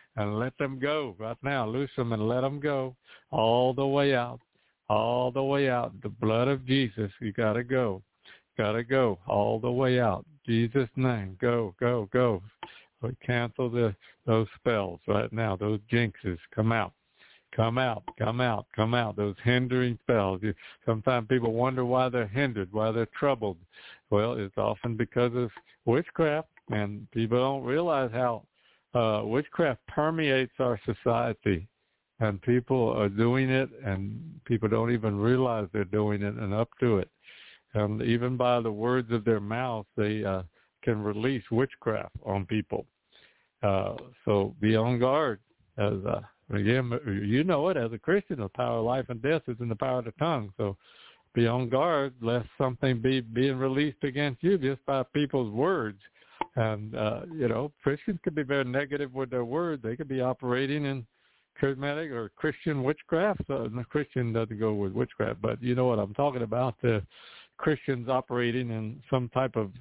and let them go right now. Loose them and let them go all the way out, all the way out. The blood of Jesus, you got to go. Got to go all the way out. Jesus' name, go, go, go. We cancel those spells right now, those jinxes. Come out. Come out, come out, come out. Those hindering spells. Sometimes people wonder why they're hindered, why they're troubled. Well, it's often because of witchcraft, and people don't realize how witchcraft permeates our society, and people are doing it, and people don't even realize they're doing it and up to it. And even by the words of their mouth, they can release witchcraft on people. So be on guard. Again, you know it as a Christian, the power of life and death is in the power of the tongue. So be on guard lest something be being released against you just by people's words. And, Christians could be very negative with their words. They could be operating in charismatic or Christian witchcraft. The Christian doesn't go with witchcraft, but you know what I'm talking about. The Christians operating in some type of,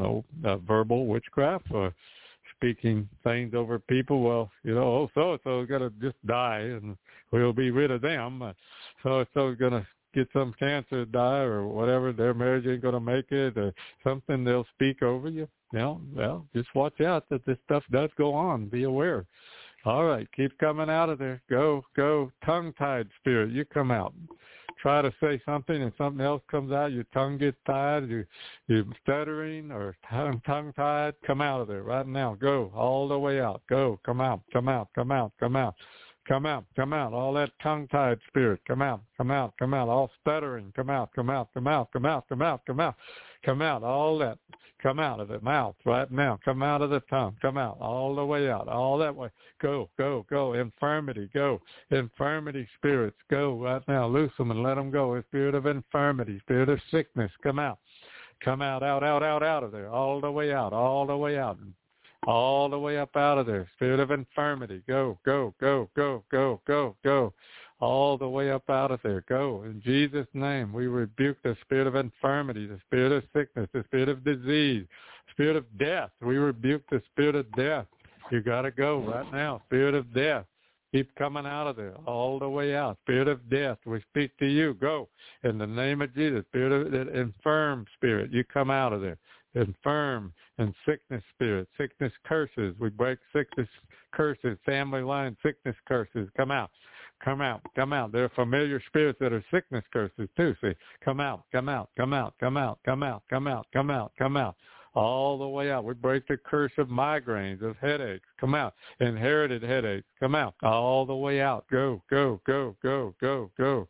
verbal witchcraft or speaking things over people. Well, so-and-so is going to just die and we'll be rid of them. So-and-so is going to get some cancer, die, or whatever. Their marriage ain't going to make it or something. They'll speak over you. Well, just watch out that this stuff does go on. Be aware. All right, keep coming out of there. Go, tongue-tied spirit, you come out. Try to say something and something else comes out. Your tongue gets tied. You're stuttering or tongue-tied. Come out of there right now. Go all the way out. Go. Come out. Come out. Come out. Come out. Come out. Come out. All that tongue-tied spirit. Come out. Come out. Come out. All stuttering. Come out. Come out. Come out. Come out. Come out. Come out. Come out. All that. Come out of the mouth right now. Come out of the tongue. Come out all the way out. All that way. Go, go, go. Infirmity, go. Infirmity spirits, go right now. Loose them and let them go. A spirit of infirmity, spirit of sickness, come out. Come out of there. All the way out. All the way out. All the way up out of there. Spirit of infirmity, go, go, go, go, go, go, go. All the way up out of there. Go. In Jesus' name, we rebuke the spirit of infirmity, the spirit of sickness, the spirit of disease, spirit of death. We rebuke the spirit of death. You got to go right now. Spirit of death. Keep coming out of there all the way out. Spirit of death, we speak to you. Go. In the name of Jesus. Spirit of that infirm spirit, you come out of there. Infirm and sickness spirit, sickness curses. We break sickness curses, family line sickness curses. Come out. Come out, come out. There are familiar spirits that are sickness curses too. See, come out, come out, come out, come out, come out, come out, come out, come out. All the way out. We break the curse of migraines, of headaches. Come out. Inherited headaches. Come out. All the way out. Go, go, go, go, go, go.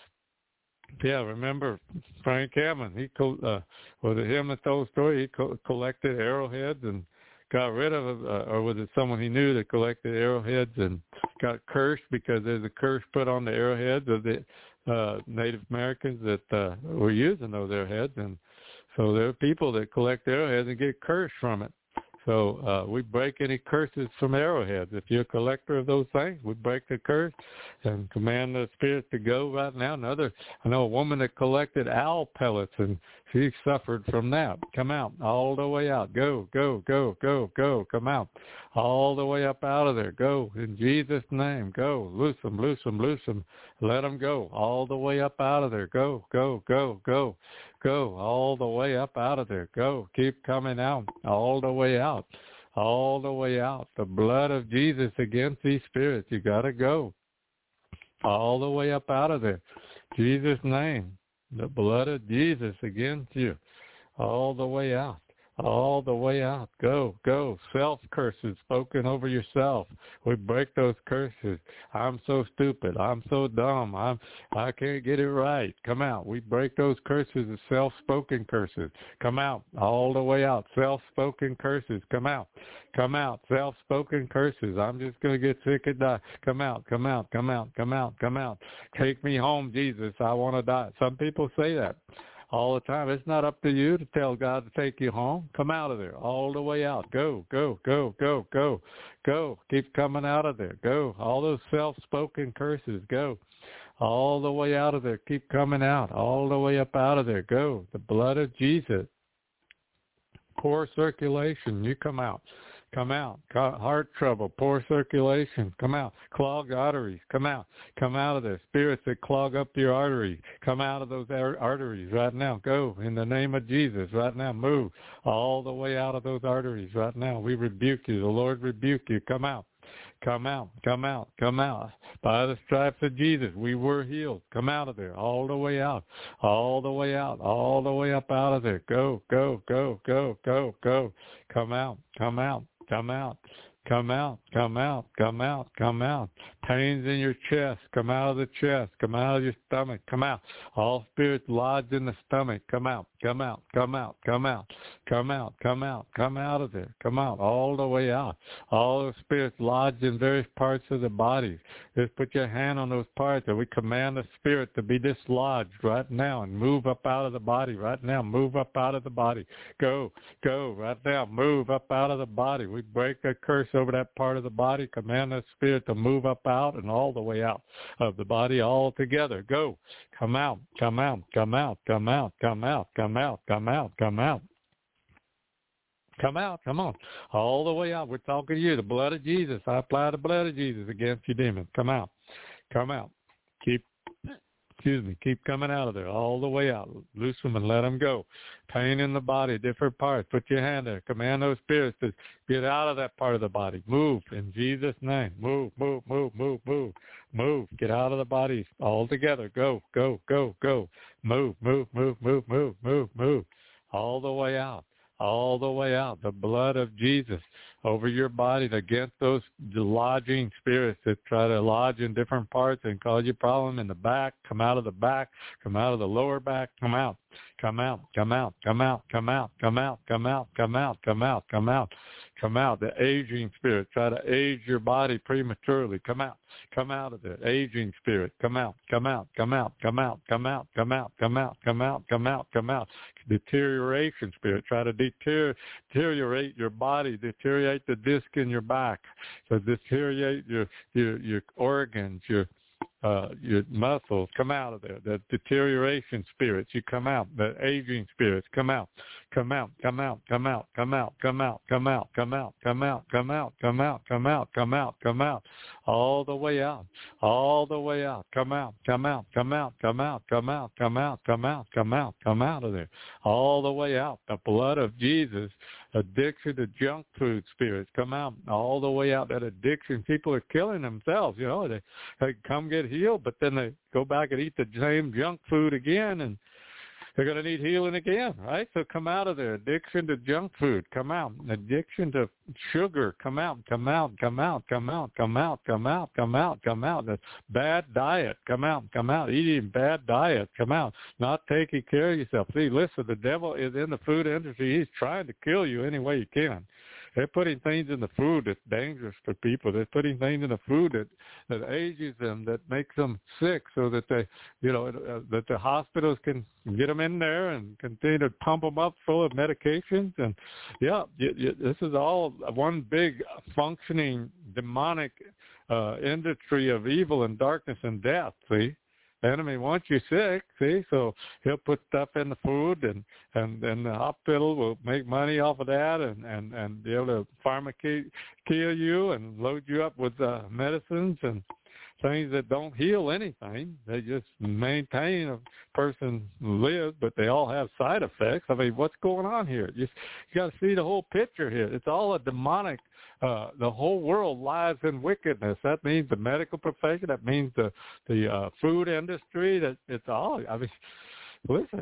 Yeah, remember Frank Hammond? Was it him that told the story? He collected arrowheads and got rid of, or was it someone he knew that collected arrowheads and got cursed because there's a curse put on the arrowheads of the Native Americans that were using those arrowheads, and so there are people that collect arrowheads and get cursed from it. So we break any curses from arrowheads. If you're a collector of those things, we break the curse and command the spirit to go right now. I know a woman that collected owl pellets, and she suffered from that. Come out, all the way out. Go, go, go, go, go. Come out, all the way up out of there. Go, in Jesus' name. Go, loose them, loose them, loose them. Let them go, all the way up out of there. Go, go, go, go. Go all the way up out of there. Go. Keep coming out all the way out. All the way out. The blood of Jesus against these spirits. You got to go. All the way up out of there. Jesus' name. The blood of Jesus against you. All the way out. All the way out. Go, go. Self-curses spoken over yourself. We break those curses. I'm so stupid. I'm so dumb. I can't get it right. Come out. We break those curses of self-spoken curses. Come out. All the way out. Self-spoken curses. Come out. Come out. Self-spoken curses. I'm just going to get sick and die. Come out. Come out. Come out. Come out. Come out. Take me home, Jesus. I want to die. Some people say that all the time. It's not up to you to tell God to take you home. Come out of there all the way out. Go, go, go, go, go, go. Keep coming out of there. Go. All those self-spoken curses. Go. All the way out of there. Keep coming out. All the way up out of there. Go. The blood of Jesus. Poor circulation. You come out. come out. Heart trouble, poor circulation, come out. Clogged arteries, come out. Come out of there. Spirits that clog up your arteries, come out of those arteries right now. Go in the name of Jesus right now. Move all the way out of those arteries right now. We rebuke you. The Lord rebuke you. Come out. Come out, come out, come out. By the stripes of Jesus, we were healed. Come out of there, all the way out, all the way out, all the way up out of there. Go, go, go, go, go, go. Come out, come out, come out. Come out, come out, come out, come out. Pains in your chest, come out of the chest, come out of your stomach, come out. All spirits lodged in the stomach, come out, come out, come out, come out, come out, come out, come out of there, come out, all the way out. All the spirits lodged in various parts of the body. Just put your hand on those parts and we command the spirit to be dislodged right now and move up out of the body right now. Move up out of the body. Go, go right now. Move up out of the body. We break a curse over that part of the body. Command that spirit to move up out and all the way out of the body all together. Go. Come out. Come out. Come out. Come out. Come out. Come out. Come out. Come out. Come out, come on, all the way out. We're talking to you, the blood of Jesus. I apply the blood of Jesus against you demons. Come out, come out. Keep coming out of there, all the way out. Loose them and let them go. Pain in the body, different parts. Put your hand there. Command those spirits to get out of that part of the body. Move in Jesus' name. Move, move, move, move, move, move. Get out of the bodies all together. Go, go, go, go. Move, move, move, move, move, move, move. All the way out. All the way out, the blood of Jesus over your body against those lodging spirits that try to lodge in different parts and cause you problem in the back. Come out of the back, come out of the lower back, come out, come out, come out, come out, come out, come out, come out, come out, come out, come out, come out. The aging spirit try to age your body prematurely. Come out of there. Aging spirit, come out, come out, come out, come out, come out, come out, come out, come out, come out, come out. Deterioration spirit try to deteriorate your body, deteriorate the disc in your back, so deteriorate your organs, your muscles. Come out of there. The deterioration spirits, you come out. The aging spirits, come out. Come out, come out, come out, come out, come out, come out, come out, come out, come out, come out, come out, come out, come out, all the way out, all the way out. Come out, come out, come out, come out, come out, come out, come out, come out, come out of there, all the way out. The blood of Jesus. Addiction to junk food spirits, come out all the way out. That addiction, people are killing themselves. They come get healed, but then they go back and eat the same junk food again, and they're going to need healing again, right? So come out of there. Addiction to junk food, come out. Addiction to sugar, come out, come out, come out, come out, come out, come out, come out, come out. The bad diet, come out, come out. Eating bad diet, come out. Not taking care of yourself. See, listen, the devil is in the food industry. He's trying to kill you any way he can. They're putting things in the food that's dangerous for people. They're putting things in the food that ages them, that makes them sick, so that they, that the hospitals can get them in there and continue to pump them up full of medications. And this is all one big functioning demonic industry of evil and darkness and death. See. The enemy wants you sick, see, so he'll put stuff in the food, and the hospital will make money off of that, and be able to pharmacare you and load you up with medicines and things that don't heal anything. They just maintain a person lives, but they all have side effects. I mean, what's going on here? You got to see the whole picture here. It's all a demonic. The whole world lies in wickedness. That means the medical profession. That means the food industry. That it's all. I mean, listen,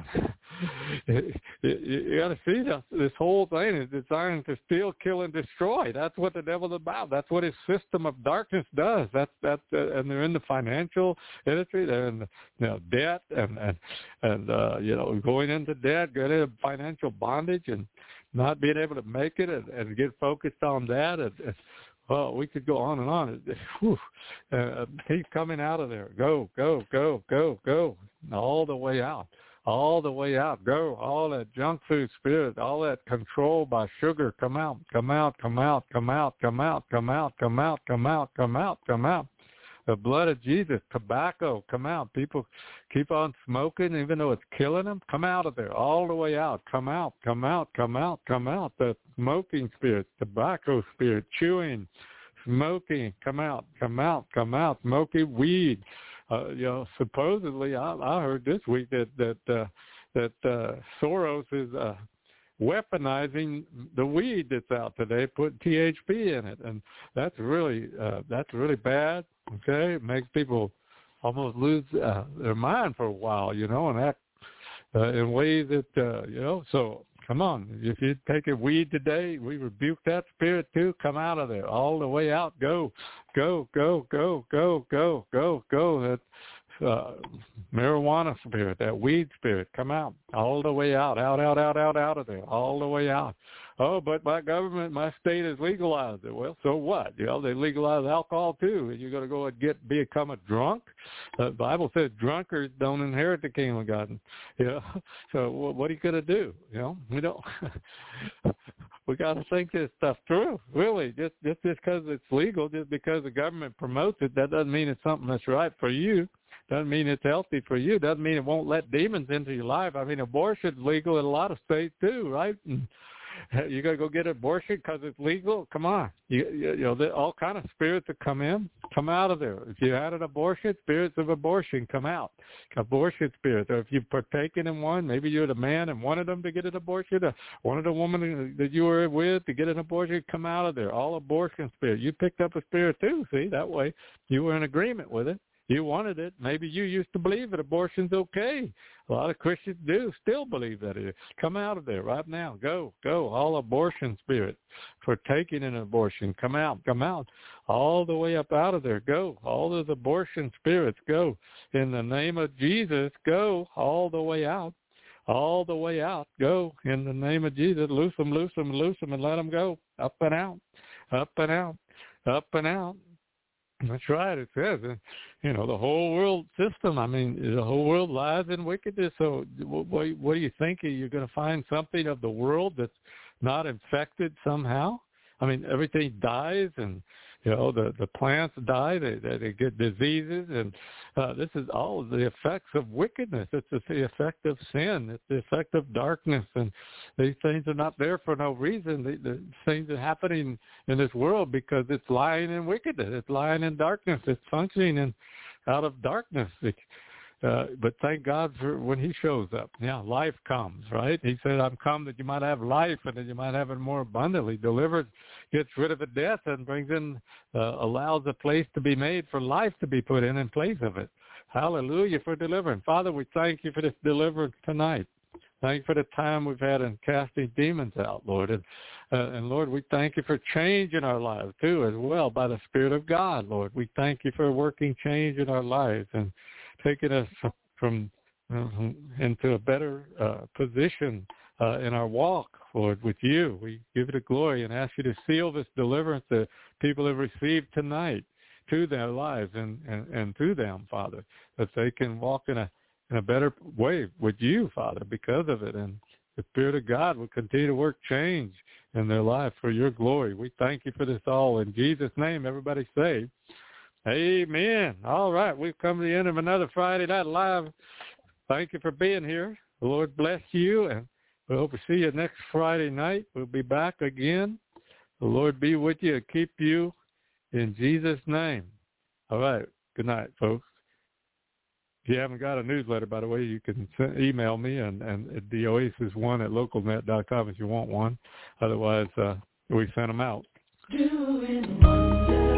you got to see this whole thing is designed to steal, kill, and destroy. That's what the devil's about. That's what his system of darkness does. And they're in the financial industry. They're in debt and going into debt, getting into financial bondage, and not being able to make it and get focused on that. Well, we could go on and on. Keep coming out of there. Go, go, go, go, go. All the way out. All the way out. Go. All that junk food spirit, all that control by sugar, come out, come out, come out, come out, come out, come out, come out, come out, come out, come out. The blood of Jesus. Tobacco, come out. People keep on smoking even though it's killing them. Come out of there, all the way out. Come out, come out, come out, come out. The smoking spirit, tobacco spirit, chewing, smoking, come out, come out, come out. Smoking weed. Supposedly, I heard this week that Soros is weaponizing the weed that's out today, putting THC in it, and that's really bad. Okay, it makes people almost lose their mind for a while, and act in ways that So come on, if you're taking weed today, we rebuke that spirit too. Come out of there, all the way out. Go, go, go, go, go, go, go, go. That marijuana spirit, that weed spirit, come out, all the way out, out of there, all the way out. Oh, but my government, my state has legalized it. Well, so what? They legalize alcohol too, and you're going to go and become a drunk? The Bible says drunkards don't inherit the kingdom of God. So what are you going to do? We don't. We got to think this stuff through. Really, just because it's legal, just because the government promotes it, that doesn't mean it's something that's right for you. Doesn't mean it's healthy for you. Doesn't mean it won't let demons into your life. I mean, abortion's legal in a lot of states too, right? And you got to go get an abortion because it's legal? Come on. All kind of spirits that come out of there. If you had an abortion, spirits of abortion come out. Abortion spirits. Or if you've partaken in one, maybe you're the man and wanted them to get an abortion, or wanted the woman that you were with to get an abortion, come out of there. All abortion spirits. You picked up a spirit too, see? That way you were in agreement with it. You wanted it. Maybe you used to believe that abortion's okay. A lot of Christians do still believe that it is. Come out of there right now. Go. All abortion spirits for taking an abortion. Come out. All the way up out of there. Go. All those abortion spirits, go. In the name of Jesus, go all the way out. All the way out. Go. In the name of Jesus, loose them, and let them go. Up and out. Up and out. Up and out. That's right. It says, the whole world system. I mean, the whole world lies in wickedness. So what do you think? You're going to find something of the world that's not infected somehow? I mean, everything dies, and the plants die. They get diseases, and this is all the effects of wickedness. It's the effect of sin. It's the effect of darkness, and these things are not there for no reason. The things are happening in this world because it's lying in wickedness. It's lying in darkness. It's functioning out of darkness. But thank God for when he shows up. Yeah, life comes, right? He said, I'm come that you might have life and that you might have it more abundantly. Delivers, gets rid of the death and brings in, allows a place to be made for life to be put in place of it. Hallelujah for deliverance. Father, we thank you for this deliverance tonight. Thank you for the time we've had in casting demons out, Lord. And Lord, we thank you for change in our lives, too, as well, by the Spirit of God, Lord. We thank you for working change in our lives and taking us from into a better position in our walk, Lord, with you. We give you the glory and ask you to seal this deliverance that people have received tonight to their lives and to them, Father, that they can walk in a better way with you, Father, because of it. And the Spirit of God will continue to work change in their life for your glory. We thank you for this all. In Jesus' name, everybody say, amen. All right, we've come to the end of another Friday Night Live. Thank you for being here. The Lord bless you, and we hope to see you next Friday night. We'll be back again. The Lord be with you and keep you in Jesus' name. All right, good night, folks. If you haven't got a newsletter, by the way, you can email me and at theoasis1@localnet.com if you want one. Otherwise, we send them out. Doing wonders.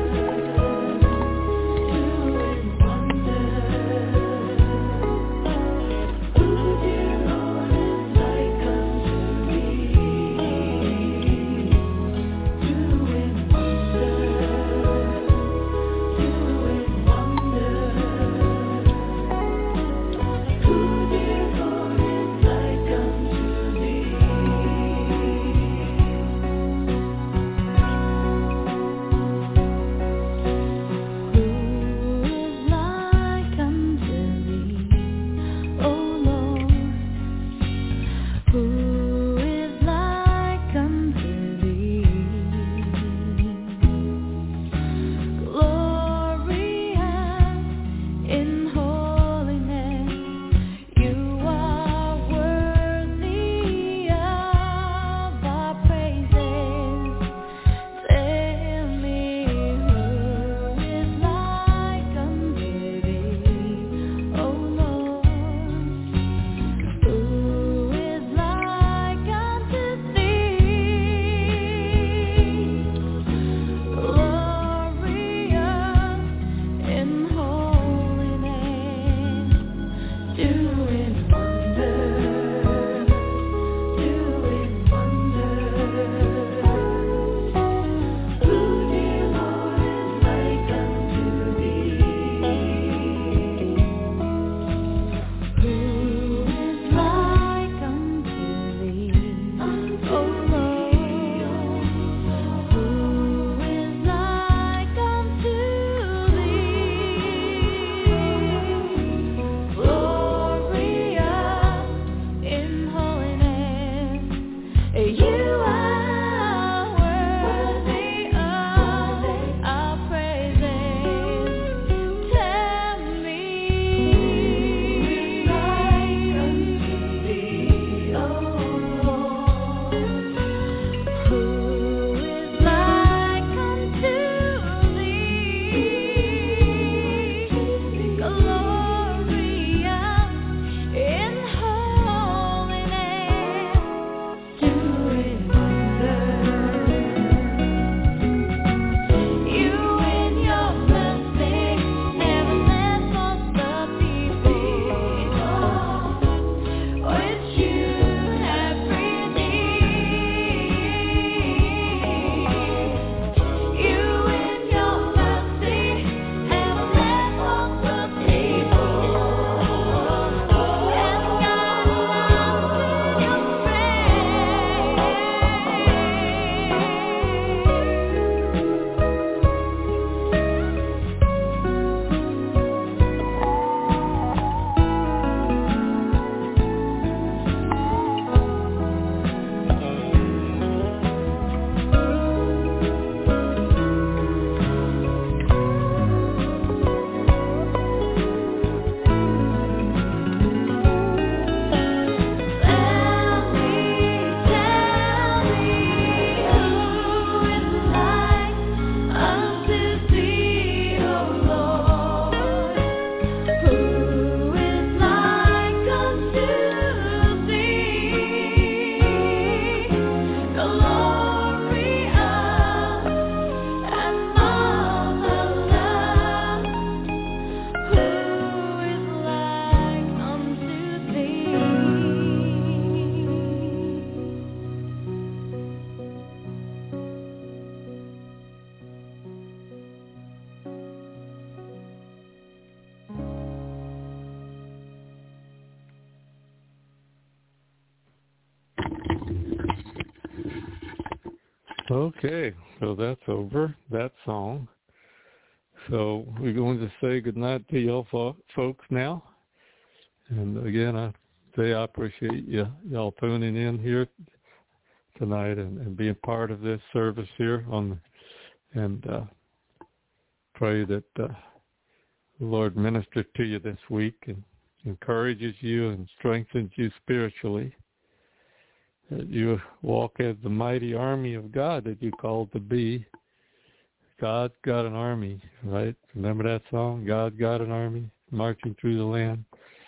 Okay, so that's over, that song. So we're going to say goodnight to y'all folks now. And again, I appreciate y'all tuning in here tonight and being part of this service here and pray that the Lord ministers to you this week and encourages you and strengthens you spiritually, that you walk as the mighty army of God that you're called to be. God's got an army, right? Remember that song? God's got an army marching through the land.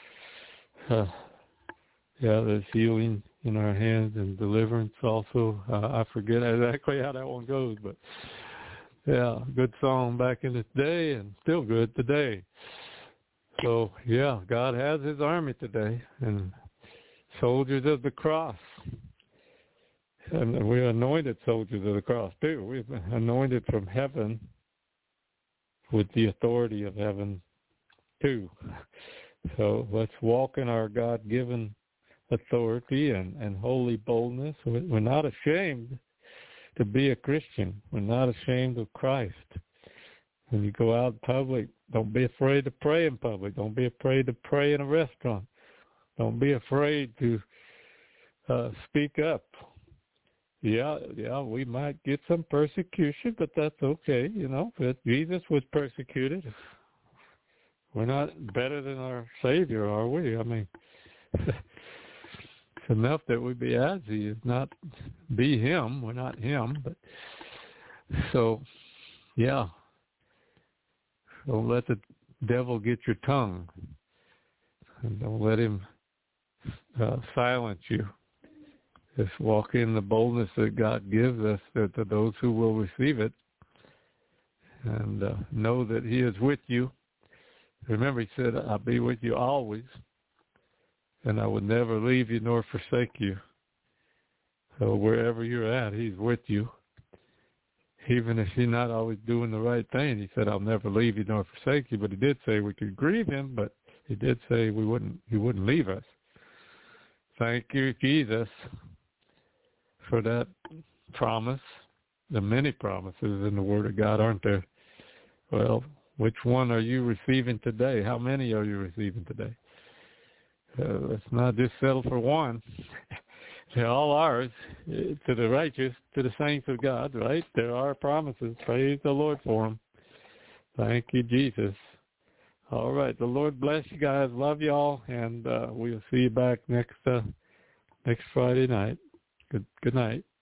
There's healing in our hands and deliverance also. I forget exactly how that one goes, but yeah, good song back in its day and still good today. So, yeah, God has his army today and soldiers of the cross. And we're anointed soldiers of the cross, too. We've been anointed from heaven with the authority of heaven, too. So let's walk in our God-given authority and holy boldness. We're not ashamed to be a Christian. We're not ashamed of Christ. When you go out in public, don't be afraid to pray in public. Don't be afraid to pray in a restaurant. Don't be afraid to speak up. Yeah, we might get some persecution, but that's okay, But Jesus was persecuted. We're not better than our Savior, are we? I mean, it's enough that we be as he is, not be him. We're not him, but so, yeah. Don't let the devil get your tongue, and don't let him silence you. Just walk in the boldness that God gives us to those who will receive it, and know that he is with you. Remember, he said, I'll be with you always, and I would never leave you nor forsake you. So wherever you're at, he's with you. Even if you're not always doing the right thing, he said, I'll never leave you nor forsake you. But he did say we could grieve him, but he did say he wouldn't leave us. Thank you, Jesus, for that promise. The many promises in the Word of God, aren't there? Well, which one are you receiving today? How many are you receiving today? Let's not just settle for one. They're all ours, to the righteous, to the saints of God, right? There are promises. Praise the Lord for them. Thank you, Jesus. All right. The Lord bless you guys. Love y'all, and we'll see you back next Friday night. Good night.